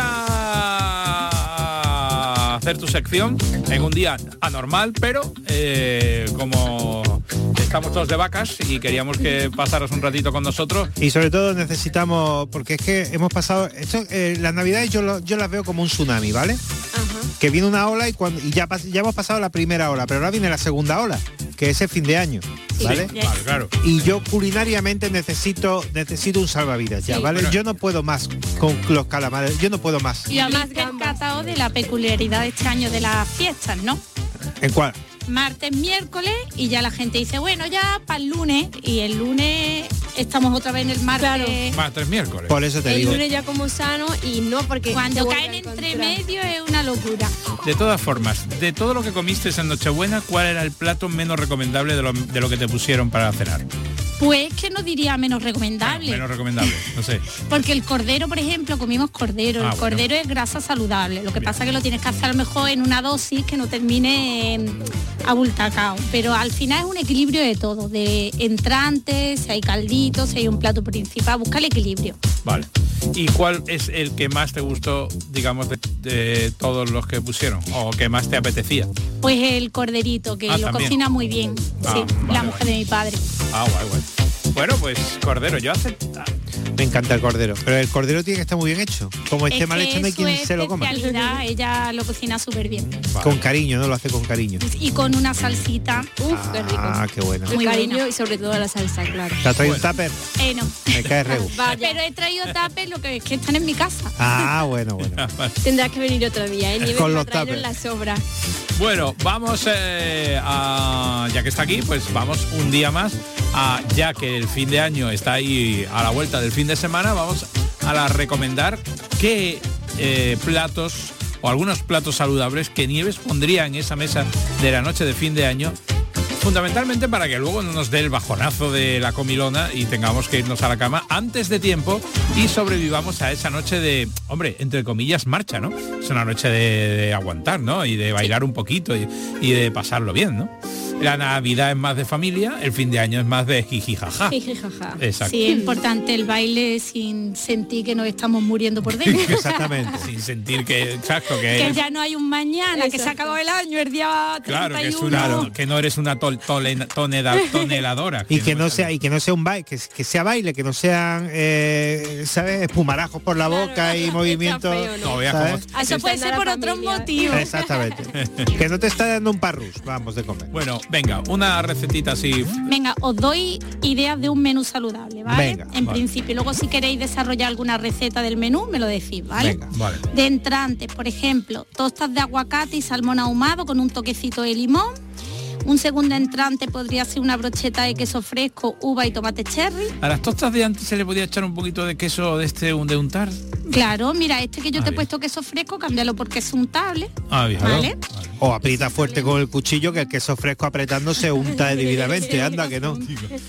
a hacer tu sección en un día anormal, pero eh, como estamos todos de vacas y queríamos que pasaras un ratito con nosotros. Y sobre todo necesitamos, porque es que hemos pasado, esto, eh, las navidades yo, lo- yo las veo como un tsunami, ¿vale? Que viene una ola y, cuando, y ya, pas- ya hemos pasado la primera ola, pero ahora viene la segunda ola, que es el fin de año, ¿vale? Sí, vale, claro. Y yo culinariamente necesito necesito un salvavidas ya, Sí. ¿vale? Bueno. Yo no puedo más con los calamares, yo no puedo más. Y habéis percatado de la peculiaridad de este año de las fiestas, ¿no? ¿En cuál? Martes, miércoles y ya la gente dice, bueno, ya para el lunes, y el lunes estamos otra vez en el martes. Martes, miércoles. Por eso te El digo. lunes ya como sano y no porque Cuando te caen vuelve a entre encontrar. medio es una locura. De todas formas, de todo lo que comiste en Nochebuena, ¿cuál era el plato menos recomendable de lo, de lo que te pusieron para cenar? Pues que no diría menos recomendable. Menos recomendable, no sé. Porque el cordero, por ejemplo, comimos cordero. Ah, el bueno. cordero es grasa saludable. Lo que pasa es que lo tienes que hacer a lo mejor en una dosis que no termine eh, abultacao. Pero al final es un equilibrio de todo. De entrantes, si hay calditos, si hay un plato principal. Busca el equilibrio. Vale. ¿Y cuál es el que más te gustó, digamos, de, de todos los que pusieron? ¿O que más te apetecía? Pues el corderito, que Ah, lo también. cocina muy bien. Ah, sí, vale, la mujer de mi padre. Ah, guay, guay. Bueno, pues cordero, yo hace... Me encanta el cordero, pero el cordero tiene que estar muy bien hecho. Como esté Es mal que hecho no hay su quien se lo coma. especialidad, ella lo cocina súper bien. Con cariño, ¿no? Lo hace con cariño. Y con una salsita. Uf, qué rico. Ah, qué bueno. El cariño y sobre todo la salsa, claro. ¿Te has traído un tupper? Eh, no. Me cae regu. Pero he traído tapes, lo que es que están en mi casa. Ah, bueno, bueno. Tendrás que venir otro día, ¿eh? Nieves Con me los ha traído tuppers. en la sobra. Bueno, vamos eh, a... Ya que está aquí, pues vamos un día más. A, ya que el fin de año está ahí a la vuelta del fin de semana, vamos a la recomendar qué eh, platos o algunos platos saludables que Nieves pondría en esa mesa de la noche de fin de año, fundamentalmente para que luego no nos dé el bajonazo de la comilona y tengamos que irnos a la cama antes de tiempo y sobrevivamos a esa noche de, hombre, entre comillas, marcha, ¿no? Es una noche de, de aguantar, ¿no? Y de bailar un poquito y, y de pasarlo bien, ¿no? La Navidad es más de familia, el fin de año es más de jiji jaja. Jiji, jaja. Exacto. Sí, es importante el baile sin sentir que nos estamos muriendo por dentro. Exactamente. Sin sentir que, exacto, que, Que ya no hay un mañana, que se ha acabado el año, el día claro, que, es treinta y uno. una, que no eres una tol, tole- toneda- toneladora. Y que no sea y que no sea un baile, que, que sea baile, que no sean eh, ¿sabes? Espumarajos por la boca y movimientos. No veas ¿sabes? cómo- Eso puede ser por otros motivos. Exactamente. Que no te está dando un parrus, vamos de comer. Bueno, venga, una recetita así. Venga, os doy ideas de un menú saludable, ¿vale? Venga, en vale. principio, luego si queréis desarrollar alguna receta del menú, me lo decís, ¿vale? Venga, vale. De entrantes, por ejemplo, tostas de aguacate y salmón ahumado con un toquecito de limón. Un segundo entrante podría ser una brocheta de queso fresco, uva y tomate cherry. A las tostas de antes se le podía echar un poquito de queso de este un de untar. Claro, mira, este que yo Ah, te he bien. puesto queso fresco, cámbialo por queso untable. Ah, bien. ¿Vale? O aprieta fuerte con el cuchillo que el queso fresco apretando se unta divinamente, anda que no.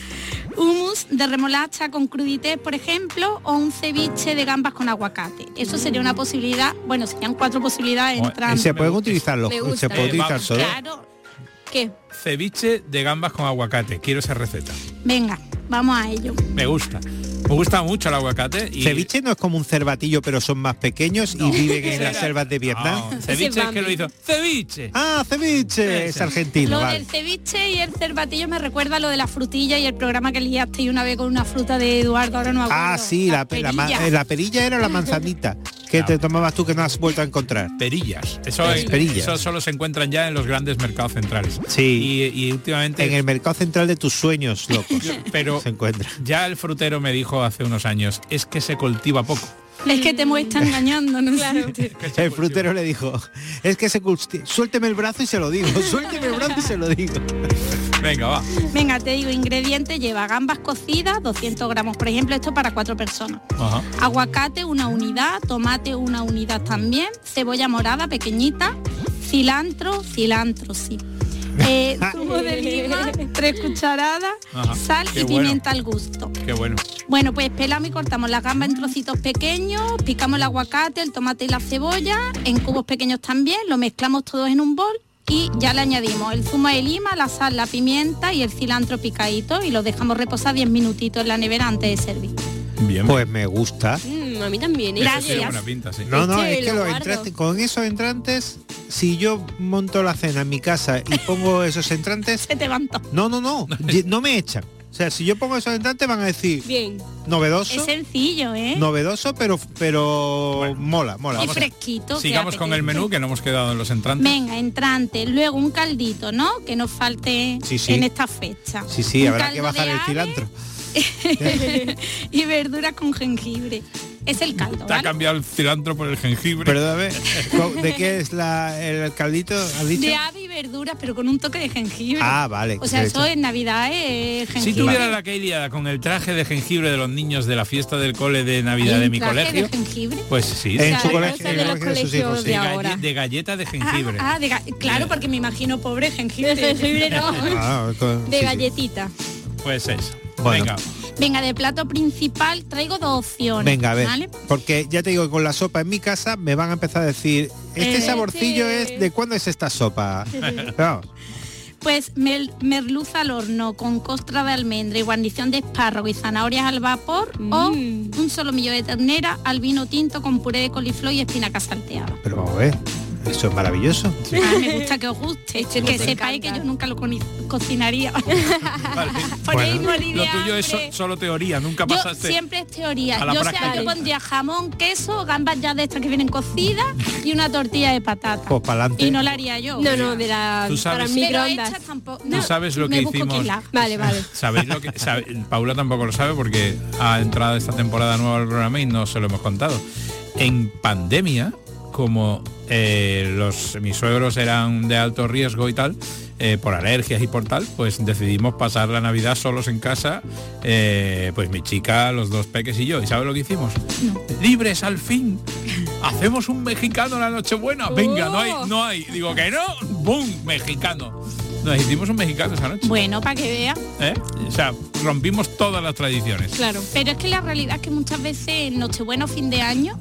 Hummus de remolacha con crudité, por ejemplo, o un ceviche de gambas con aguacate. Eso sería una posibilidad, bueno, serían cuatro posibilidades de Y entrantes. se pueden utilizar los, Me gusta. se puede Eh, utilizar vamos, todo. claro. ¿Qué? Ceviche de gambas con aguacate. Quiero esa receta. Venga, vamos a ello. Me gusta. Me gusta mucho el aguacate. Y... Ceviche no es como un cervatillo, pero son más pequeños y viven en las selvas de Vietnam. No, ceviche es que lo hizo. ¡Ceviche! Ah, ceviche, es argentino. Lo Vale. del ceviche y el cervatillo me recuerda a lo de la frutilla y el programa que liaste una vez con una fruta de Eduardo, ahora no me acuerdo. Ah, sí, la, pe- la, ma- perilla. eh, la perilla era la manzanita que te tomabas tú que no has vuelto a encontrar. Perillas. Eso, Perillas. es- Perillas. eso solo se encuentran ya en los grandes mercados centrales. Sí. Y, y últimamente... En el mercado central de tus sueños, locos. Pero se encuentra. ya el frutero me dijo hace unos años, es que se cultiva poco. Es que te está engañando, no sé. El frutero le dijo, es que se culti- suélteme el brazo y se lo digo, suélteme el brazo y se lo digo. Venga, va. Venga, te digo, ingredientes, lleva gambas cocidas, doscientos gramos, por ejemplo, esto para cuatro personas. Ajá. Aguacate, una unidad, tomate, una unidad también, cebolla morada pequeñita, cilantro, cilantro, sí. Eh, zumo de lima, tres cucharadas, Ajá. sal Qué y bueno. pimienta al gusto. Qué bueno. Bueno, pues pelamos y cortamos las gambas en trocitos pequeños, picamos el aguacate, el tomate y la cebolla, en cubos pequeños también, lo mezclamos todos en un bol y ya le añadimos el zumo de lima, la sal, la pimienta y el cilantro picadito y lo dejamos reposar diez minutitos en la nevera antes de servir. Bien. Pues me gusta. Mm, a mí también, ¿eh? Eso tiene buena pinta, sí. No, no, Este es que lo los guardo. entrantes, con esos entrantes, si yo monto la cena en mi casa y pongo esos entrantes, Se te levanta. no, no, no, ye- no me echan. O sea, si yo pongo esos entrantes van a decir Bien. novedoso, Es sencillo, ¿eh? novedoso, pero pero mola, mola. y fresquito. que Sigamos con el apetece. menú, que no hemos quedado en los entrantes. Venga, entrante, luego un caldito, ¿no? Que nos falte Sí, sí. en esta fecha. Sí, sí, Un habrá caldo que bajar de el ave cilantro. y verduras con jengibre. Es el caldo, Te ha ¿vale? cambiado el cilantro por el jengibre. Perdóname, ¿co- ¿de qué es la, el caldito? ¿Has dicho? De ave y verduras, pero con un toque de jengibre. Ah, vale. O sea, de eso hecho. en Navidad es jengibre. Si tuviera la que liada con el traje de jengibre de los niños de la fiesta del cole de Navidad ¿Hay de un mi traje colegio, de jengibre? pues sí. En de- su de- colegio, en el colegio de sus hijos, sí. de, galle- de galleta de jengibre. Ah, ah, de ga- claro, porque me imagino pobre jengibre. De jengibre no. Ah, con- De sí, sí. galletita. Pues eso. Bueno. Venga. Venga, de plato principal traigo dos opciones. Venga, a ver, ¿vale? porque ya te digo que con la sopa en mi casa me van a empezar a decir, este Eh, saborcillo sí. es de cuándo es esta sopa. Claro. Pues mel- merluza al horno con costra de almendra y guarnición de espárrago y zanahorias al vapor o un solomillo de ternera al vino tinto con puré de coliflor y espinaca salteada. Pero vamos a ver, eso es maravilloso. Ah, me gusta que os guste, que me sepáis encanta. que yo nunca lo coni- cocinaría. Vale. Ponéis Bueno. morir Lo de tuyo es so- hambre. solo teoría, nunca Yo pasaste. siempre es teoría. a la Yo, o sea, práctica. yo pondría jamón, queso, gambas ya de estas que vienen cocidas y una tortilla de patata. Pues para adelante. Y no la haría yo. No, no, de la Tú sabes- para Pero microondas. hecha tampoco. Tú no, sabes lo me que busco hicimos. quien la haga. Vale, vale. ¿Sabéis lo que sabe- Paula tampoco lo sabe porque ha entrado esta temporada nueva al programa y no se lo hemos contado. En pandemia, como eh, los mis suegros eran de alto riesgo y tal, eh, por alergias y por tal, pues decidimos pasar la Navidad solos en casa, eh, pues mi chica, los dos peques y yo. ¿Y sabes lo que hicimos? Libres al fin. Hacemos un mexicano la Nochebuena. Venga, no hay, no hay. Digo que no. ¡Bum! Mexicano. Nos hicimos un mexicano esa noche. Bueno, para que vea. ¿Eh? O sea, rompimos todas las tradiciones. Claro. Pero es que la realidad es que muchas veces en Nochebuena o fin de año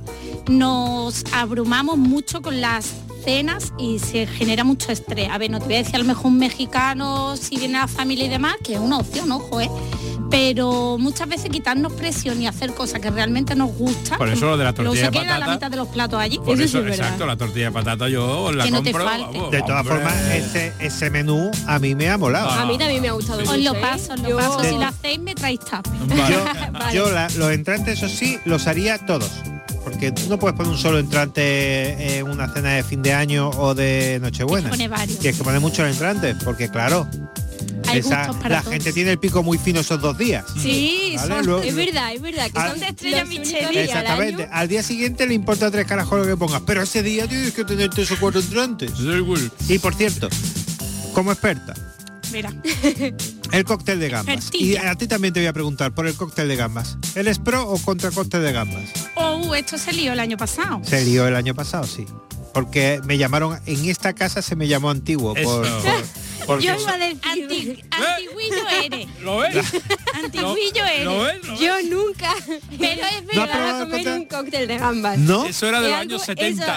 nos abrumamos mucho con las cenas y se genera mucho estrés. A ver, no te voy a decir a lo mejor un mexicano si viene la familia y demás, que es una opción, ojo, ¿eh? Pero muchas veces quitarnos presión y hacer cosas que realmente nos gustan. Por eso lo de la tortilla luego se de queda la patata. mitad de los platos allí. Por eso, exacto, la tortilla de patata yo la Que no te compro. falte. vamos, De todas hombre. formas, ese, ese menú a mí me ha molado. A mí también me ha gustado Os mucho, lo ¿eh? paso, os lo Yo- paso. Si lo hacéis me traéis tapa. Yo, Vale. yo la- los entrantes, eso sí, los haría todos. Porque tú no puedes poner un solo entrante en una cena de fin de año o de Nochebuena. Tienes que poner varios. Tienes que poner muchos entrantes, porque claro, Hay esa- gustos para la todos. gente tiene el pico muy fino esos dos días. Sí, Vale, son- luego- Es verdad, es verdad. Que Ah, son de estrella los únicos Michelin. días al Exactamente. año. Al día siguiente le importa tres carajolos que pongas, pero ese día tienes que tener tres o cuatro entrantes. Y por cierto, como experta, Mira. el cóctel de gambas. Y Expertilla. a ti también te voy a preguntar por el cóctel de gambas. ¿Eres pro o contra cóctel de gambas? Oh, esto se lió el año pasado. Se lió el año pasado, sí. Porque me llamaron, en esta casa se me llamó antiguo. Por, Eso. por- porque Yo iba a decir, Anti- antiguillo eres. ¿Lo ves? Antiguillo eres. ¿Lo ves? ¿Lo ves? Yo nunca Pero es ¿No has verdad. probado a el comer cóctel? un cóctel de gambas. ¿No? Eso era de Es los algo- años setenta. eso-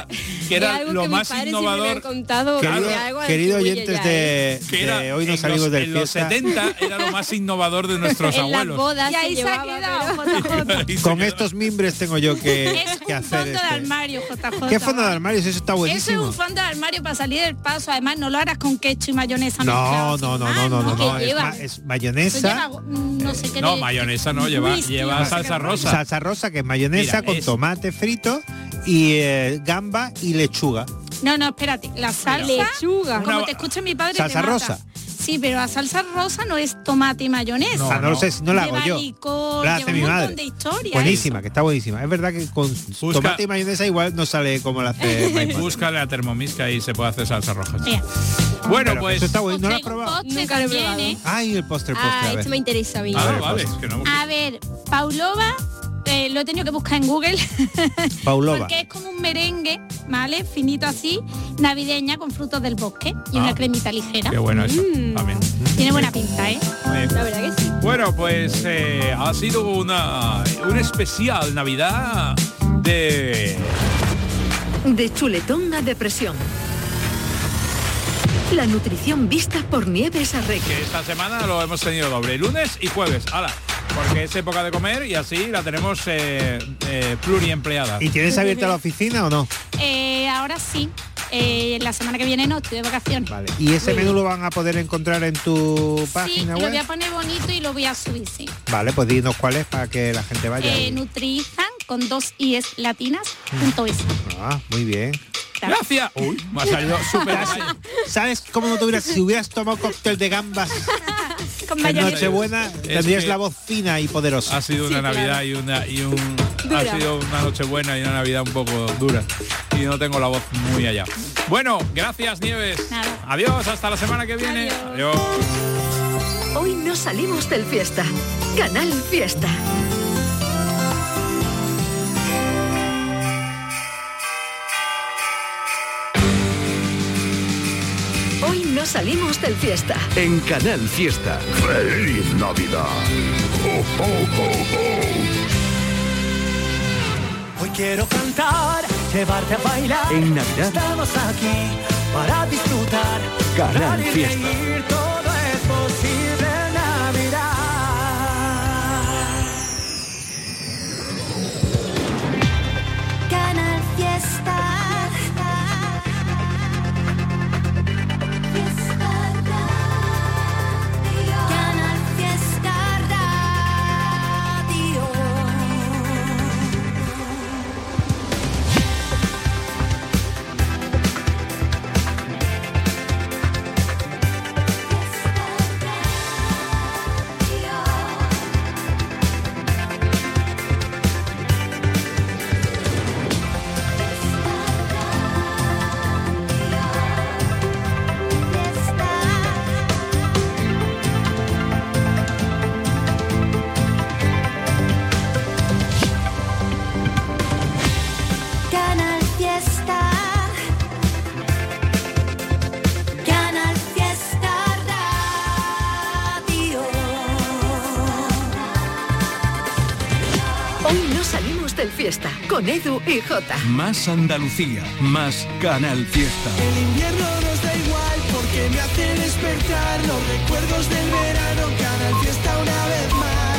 que era algo lo que más mis padres siempre me han innovador. contado, Querido, que algo querido antiguillo oyentes ya, de, ¿eh? Que era, de hoy nos en salimos los, del en los fiesta. setenta era lo más innovador de nuestros En las abuelos. bodas Y ahí se se ha llevaba, quedado, pero- J J. Con estos mimbres tengo yo que, Es que un hacer fondo de este. armario, J J. ¿Qué fondo de armario? Eso está Eso es buenísimo. un fondo de armario para salir del paso. Además, no lo harás con ketchup y mayonesa. No, mezclados, no, no, sin no, no, más, no, no, ¿Qué es, lleva? ma- es Eso lleva, mayonesa, mm, no sé qué No, de- mayonesa no, lleva, whisky, lleva no sé salsa qué. rosa. salsa rosa, que es mayonesa Mira, con es- tomate frito y eh, gamba y lechuga. No, no, espérate. La salsa, Lechuga. como Una- te escuche mi padre, Salsa te mata. rosa. Sí, pero la salsa rosa no es tomate y mayonesa. No, Ah, no, lo sé, no la hago Lleva yo. licor, La lleva hace mi un montón madre. de historia. Buenísima, que está buenísima. Es verdad que con Busca- tomate y mayonesa igual no sale como la hace my mother. Búscale a Thermomix que ahí se puede hacer salsa roja. Mira, Bueno, Pero pues. eso está bueno, ¿no lo has traigo un probado? postre Nunca lo he también, probado. ¿eh? Ay, el postre, postre, Ah, a ver. esto me interesa a mí. Ah, A ver, vale, pues. es que no. A ver, Paulova, eh, lo he tenido que buscar en Google. Paulova. Porque es como un merengue, ¿vale? Finito así, navideña con frutos del bosque y una Ah. cremita ligera. Qué bueno eso. Mm. También. Tiene buena pinta, ¿eh? Eh, La verdad que sí. Bueno, pues eh, ha sido una un especial Navidad de De chuletón a depresión. La nutrición vista por Nieves Arregui. que esta semana lo hemos tenido doble, lunes y jueves. ¡Hala! Porque es época de comer y así la tenemos eh, eh, pluriempleada. ¿Y tienes abierta la oficina o no? Eh, ahora sí. Eh, la semana que viene no, estoy de vacaciones. Vale. ¿Y ese menú lo van a poder encontrar en tu Sí, página lo web? voy a poner bonito y lo voy a subir, sí. Vale, pues dinos cuál es para que la gente vaya. Eh, Nutrizan con dos i's latinas punto es. Ah, muy bien. Gracias. Uy, me ha salido súper guay. ¿Sabes cómo no te hubieras, si hubieras tomado cóctel de gambas Con en mayonesa. Nochebuena, Es tendrías que la voz fina y poderosa? Ha sido una Sí, claro. Navidad y una y un Dura. ha sido una noche buena y una Navidad un poco dura y no tengo la voz muy allá. Bueno, gracias Nieves. Nada. Adiós, hasta la semana que viene. Adiós. Adiós. Hoy no salimos del fiesta. Canal Fiesta. Hoy no salimos del fiesta. En Canal Fiesta. ¡Feliz Navidad! ¡Oh, oh, oh, oh! Hoy quiero cantar, llevarte a bailar. En Navidad. Estamos aquí para disfrutar. Canal Cantar y Fiesta. reír, todo es posible en Navidad. Canal Fiesta. Canal Fiesta Radio. Canal Fiesta. Canal Fiesta Radio. Hoy no salimos del fiesta. Con Edu y Jota. Más Andalucía, más Canal Fiesta. El invierno nos da igual porque me hace despertar los recuerdos del verano. Canal Fiesta una vez más.